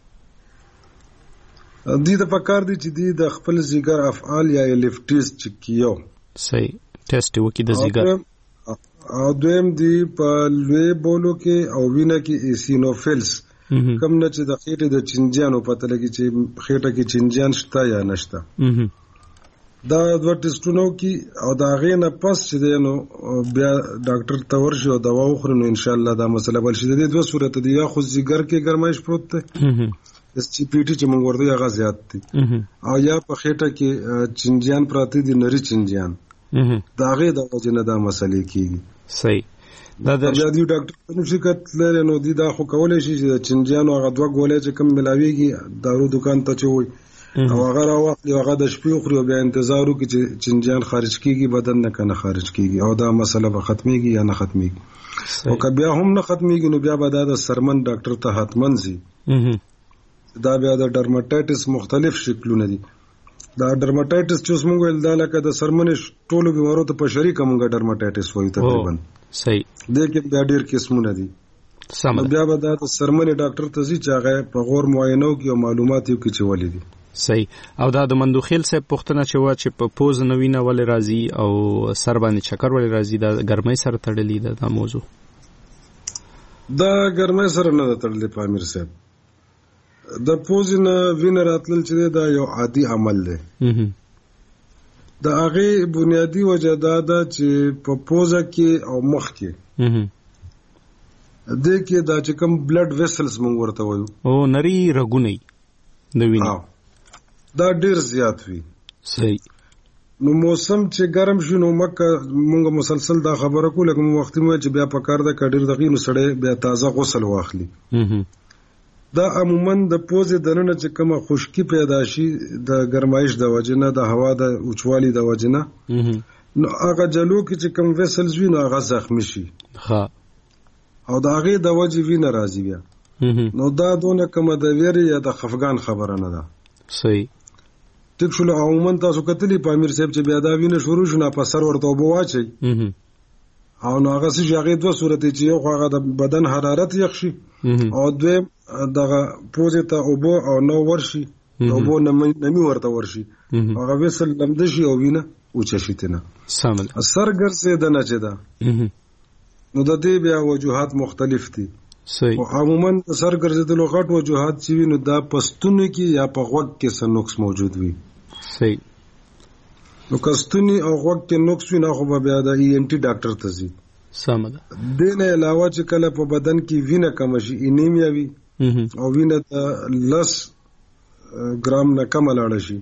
S10: دې د پکار دي چې دې د خپل زیګر افعال یا لیفټیز چک کیو.
S6: صحیح. ټیسټ وکي د زیګر.
S10: او دویم دی په لوی بولو کې او وینا کې ایسینوفیلز کم نه چې د خېټې د چنجانو پته لګي چې خېټه کې چنجان شته یا نشته. دا دوه ټیسټونو کې او دا غې نه پس چې نو بیا ډاکټر ته ورشي او دوا وخوري نو ان شاء الله دا مسله بل شي. د دې دوه صورت دي یا خو زیګر کې ګرمایش پروت دی اس چې پی ټی چې موږ ورته هغه زیات دي او یا په خېټه کې چنجان پراته دي نری چنجان دا غې د وجنه دا مسلې کیږي.
S6: صحیح.
S10: دا د جادي ډاکټر نو شکایت لري نو دی دا خو کولای شي چې چنجان او غدوا ګولې چې کم ملاويږي دارو دکان ته چوي او هغه راوخلي هغه د شپې خوري او بیا انتظار وکړي چې چنجان خارج کیږي بدن نه کنه خارج کیږي او دا مسله به ختميږي یا نه ختميږي. او که بیا هم نه ختميږي نو بیا به دا د سرمن ډاکټر ته حتمن زی. دا بیا د ډرماټایټس مختلف شکلونه دي. دا ډرماټایټس چې موږ ول دا لکه د سرمنې ټولو بیمارو ته په شریکه موږ ډرماټایټس وایو تقریبا.
S6: صحیح.
S10: د کې بیا ډېر قسمونه دي.
S6: سم.
S10: بیا به دا د سرمنې ډاکټر ته ځي چې هغه په غور معاینه کوي او معلومات یې کوي چې ولې دي.
S6: صحیح. او دا د مندوخیل صاحب پوښتنه چې وا چې په پوز نوینه ولې راځي او سر باندې چکر ولې راځي دا ګرمۍ سره تړلې ده دا موضوع.
S10: دا ګرمۍ سره نه تړلې پامیر صاحب. د پوز نه وینه راتلل چې دا یو عادي عمل دی. د هغه بنیادی وجه دا ده چې په پوزه کې او مخ کې د کې دا چې کوم بلډ ویسلز موږ ورته وایو
S6: او نری رګونه د وینې
S10: دا ډیر زیات وي.
S6: صحیح.
S10: نو موسم چې ګرم شي نو مکه مونږ مسلسل دا خبره کوله کوم وخت مې چې بیا په کار د کډیر دغې نو سړی بیا تازه غسل واخلي. دا عموما د پوزې دننه چې کومه خشکی پیدا شي د ګرمایش د وجنه د هوا د اوچوالي د وجنه نو هغه جلو کې چې کوم ویسلز وي نو هغه زخمی شي.
S6: ها.
S10: او دا هغه د وجې وینه راځي بیا. نو دا دونه کومه د ویری یا د خفقان خبره نه ده.
S6: صحیح.
S10: ټیک شو. عموما تاسو کتلی په امیر صاحب چې بیا دا وینه شروع شونه په سر ورته وبو واچي او نو هغه چې هغه دوه صورت چې یو هغه د بدن حرارت یخ شي او دوی دغه پوزې ته اوبو او نو ورشي اوبو نمی ورته ورشي هغه وسل لمد شي او وینه اوچه شي تنه.
S6: سمل.
S10: اثر ګرځي د نه چدا نو د دې بیا وجوهات مختلف دي.
S6: صحیح.
S10: او عموما اثر ګرځیدلو غټ وجوهات چې وینو دا پستونه کې یا په غوږ کې څه نقص موجود وي.
S6: صحیح.
S10: نو کستونی او غوږ کې نقص وي نه خو بیا د ای ان ټي ډاکټر ته ځي.
S6: سم ده.
S10: د نه علاوه چې کله په بدن کې وینه کم شي انیمیا وي او وینه د لس ګرام نه کم لاړ شي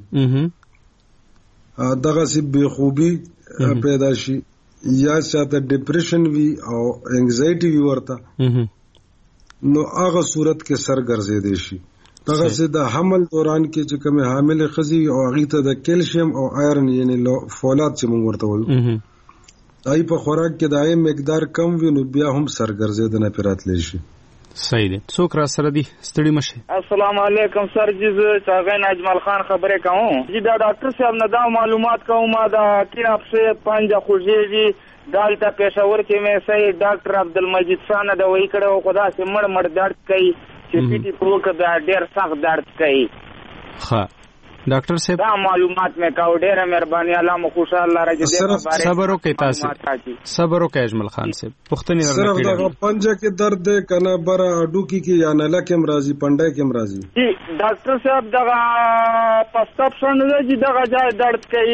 S10: دغه سی بے خوبي پیدا شي یا شاته ډیپریشن وي او انګزایټي وي ورته نو هغه صورت کې سر ګرځېدې شي. دغه سي د حمل دوران کې چې کومه حامل خزي او هغه ته د کیلشیم او آیرن یعنی فولاد چې موږ ورته وایو دای په خوراک کې دای مقدار کم وي نو بیا هم سر ګرځېدنه پیراتلی شي.
S6: صحیح دی. څوک را سره دی؟ ستړي مشه.
S14: السلام علیکم سر جی چاغین اجمل خان خبرې کوم. جی دا ډاکټر صاحب نه دا معلومات کوم ما دا کیناب سے پنځه خوږیږي دالته پېښور کې مې صحیح ډاکټر عبدالمجید خان دا وایي کړه خدا سي مړ مړ درد کوي چې پیټي پروک دا ډېر سخت درد کوي.
S6: ها ډاکټر صاحب
S14: دا معلومات مې کاو ډېره مهرباني الله مو خوشاله راځي دې
S6: مبارک. صبر وکړئ تاسو. صبر وکړئ اجمل خان صاحب. پښتني
S10: درنه صرف دا پنجه کې درد ده کنه بره اډو کې کې یا نه لکه مرضی پنده کې مرضی.
S14: جی ډاکټر صاحب دا پستاپ شنه چې دا ځای درد کوي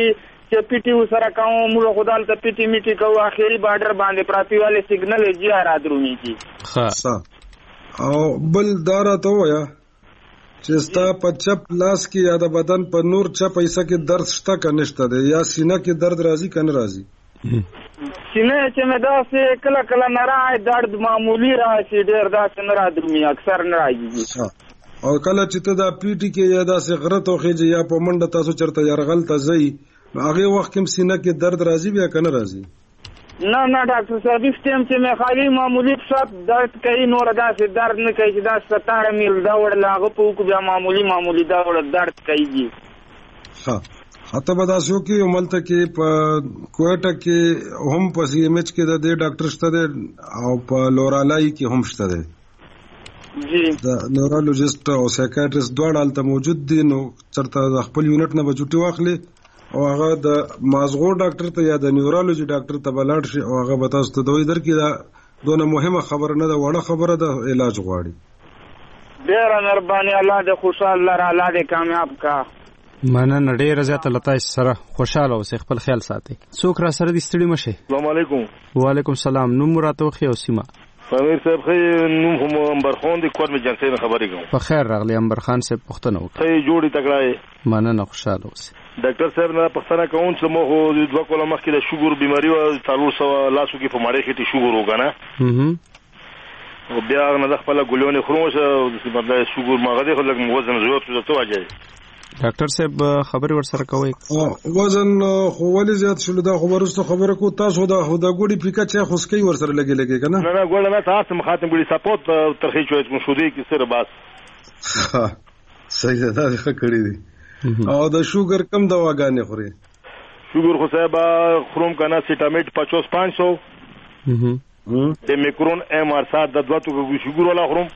S14: چې پی ټي سره کوم موږ خدای ته پی ټي میټي کوو اخیری بارډر باندې پراپیواله سیګنل جی آر ادرومي کی
S10: ها او بل دارا ته ویا چې ستا په چپ لاس کې یا د بدن په نور چپ ایسه کې درد شته که نشته دی یا سینه کې درد راځي که نه راځي
S14: سینه چې مې داسې کله کله نه راځي درد معمولی راشي ډېر داسې نه رادرومي اکثر نه راځي
S10: او کله چې ته دا پی ټي کې یا داسې غره توخیږي یا په منډه تاسو چرته یرغل ته ځئ نو هغې وخت کې هم سینه کې درد راځي بیا که نه راځي
S14: نه نه ډاکټر صاحب هیڅ ټایم چې مې خالي معمولی شات درد کوي نور داسې درد نه کوي چې دا ستاره میل دا وړل هغه په وکړو بیا معمولی معمولی دا وړل درد کوي
S10: ښه حتی به داسې وکړي هملته کې په کویټه کې هم په سی ایم ایچ کې د دې ډاکټر شته دی او په لورالای کې هم شته دی د نورالوجیسټ او سایکاټریسټ دواړه هلته موجود دي نو چېرته د خپل یونټ نه به چوټي واخلي او هغه د مازغو ډاکټر ته یا د نیورولوژي ډاکټر ته به لاړ شي او هغه به تاسو ته دوی درکړي دا دونه مهمه خبره نه ده وړه خبره ده علاج غواړي
S14: ډېره مهرباني الله دې خوشحال لره الله دې کامیاب کا
S6: مننه ډېره زیاته له تاسو سره خوشحاله اوسئ خپل خیال ساتئ څوک را سره دي ستړي مه شئ
S8: السلام علیکم
S6: وعلیکم السلام نوم مو راته وښیئ او سیمه
S8: امیر صاحب خې نوم هم انبرخان دی کور مې جنسي نه خبرې کوم
S6: په خیر راغلی انبرخان صاحب پوښتنه وکړه
S8: خې جوړې تکړه
S6: مننه خوشحاله اوسئ
S8: ډاکټر صاحب نه پښتنه کوم چې مو خو د دوه کاله مخکې د شوګر بیماری او څلور سوه لاسو کې په مړۍ کې شوګر وګنه او بیا نه د خپل ګلونې خروش د بدل شوګر مغه خو لږ وزن زیات شو ته واجی
S6: ډاکټر صاحب خبري ورسره کوي
S10: وزن خو ولې زیات شول دا خبرسته خبره کو تاسو دا خدا ګوډي پیکا چې خوسکي ورسره لګي لګي کنه
S8: نه نه ګوډه نه تاسو مخاطب ګوډي سپورت ترخی چوي مو شودي کې سره بس
S10: صحیح ده دا ښه کړی دي او د شوګر کم دواګانې خوري
S8: شوګر خو صاحب خروم کنه سیټامیټ پچاس پانچ سو د میکرون ام آر سات د دوه تو شوګر ولا خروم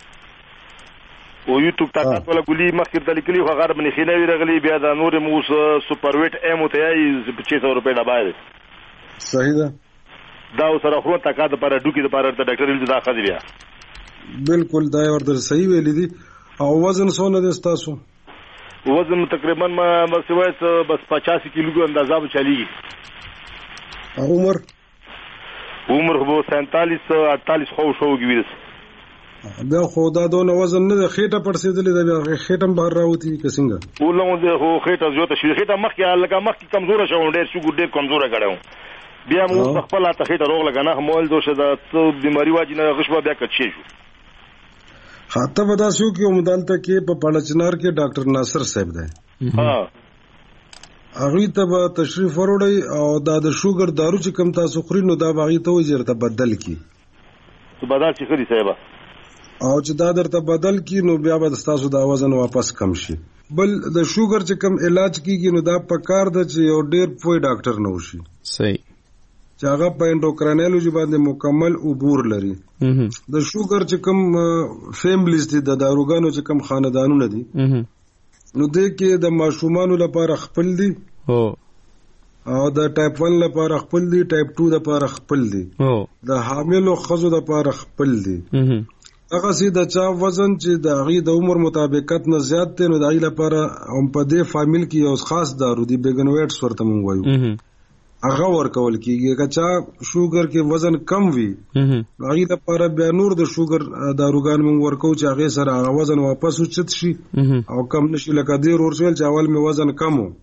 S8: او یو تو طاقت ولا ګلی مخکې د لیکلي خو غرب نه خینه وی رغلی بیا د نور موس سپر ویټ ام ته یې پچاس سو روپے ډبای
S10: صحیح ده
S8: دا سره خو طاقت پر ډوکی د پر د ډاکټر ال دا خدي بیا
S10: بالکل دا ورته صحیح ویل دي او وزن څونه دي تاسو
S8: وزن تقریبا ما مسویت بس پچاسی کیلو اندازہ چلیږي
S10: عمر
S8: عمر خو سینتالیس اڑتالیس خو شو کیږي
S10: بیا خو دا دونه وزن نه خېټه پړسېدلې ده بیا خېټم بهر راوتی که څنګه
S8: ولوم ده خو خېټه زیاته شي خېټه مخکې لکه مخکې کمزوره شو ډېر شو ډېر کمزوره کړو بیا مو خپل ته خېټه روغ لګنه مول دوشه د بیماری واجی نه غشبه بیا کچې شو
S10: حتی به داسې وکړي عمدالته کې په پاړچنار کې ډاکټر ناصر صاحب دی هغوی ته به تشریف وروړئ او دا د شوګر دارو چې کوم تاسو خوري نو دا به هغوی ته وایي چې درته بدل کړي
S8: بدل چې ښه دي صاحبه
S10: او چې دا درته بدل کړي نو بیا به ستاسو دا وزن واپس کم شي بل د شوګر چې کوم علاج کیږي نو دا پکار ده چې یو ډېر پوه ډاکټر نه وشي
S6: صحیح
S10: چې هغه په انډوکراینالوژي باندې مکمل عبور لري د شوګر چې کوم فیملیز دي د داروګانو چې کوم خاندانونه دي نو دې کې د ماشومانو لپاره خپل دي او د ټایپ ون لپاره خپل دي ټایپ ټو لپاره خپل دي د حاملو ښځو لپاره خپل دي هغه سي د چا وزن چې د هغې د عمر مطابقت نه زیات دی نو د هغې لپاره هم په دې فامیل کې یو خاص دارو دي بیګنویټس ورته موږ وایو هغه ورکول کیږي که چا شوګر کې وزن کم وي هغې لپاره بیا نور د شوګر داروګان موږ ورکو چې هغې سره هغه وزن واپس اوچت شي او کم نشي لکه دې ورور شول چې اول مې وزن کم و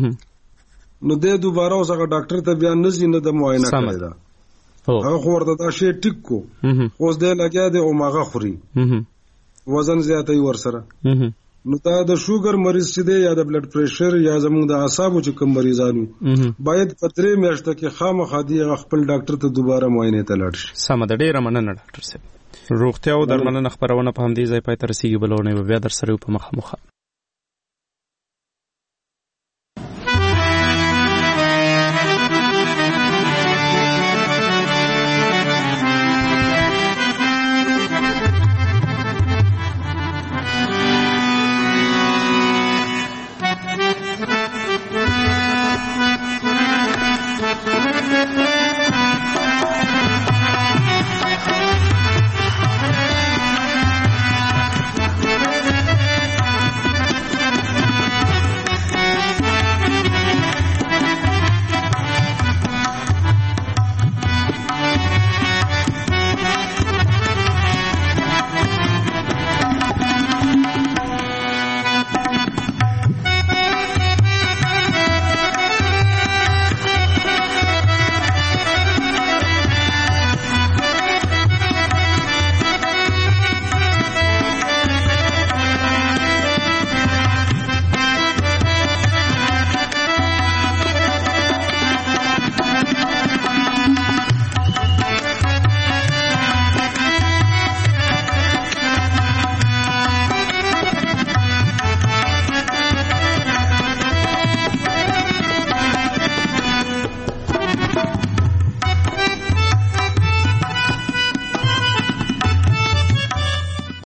S10: نو دې دوباره اوس هغه ډاکټر ته بیا نه ځي نه د معاینه کړی ده هغه خو ورته دا شی ټیک کو اوس دی لګیا دی او هغه خوري وزن زیاتی ورسره نو دا د شوګر مریض چې دی یا د بلډ پریشر یا زموږ د اعصابو چې کوم مریضان وي باید په درې میاشتو کې خامخا دی خپل ډاکټر ته دوباره معاینې ته لاړ شي
S6: سمه ده ډېره مننه ډاکټر صاحب روغتیا او درملنه خپرونه په همدې ځای پای ته رسیږي بلونه بیا در سره په مخامخ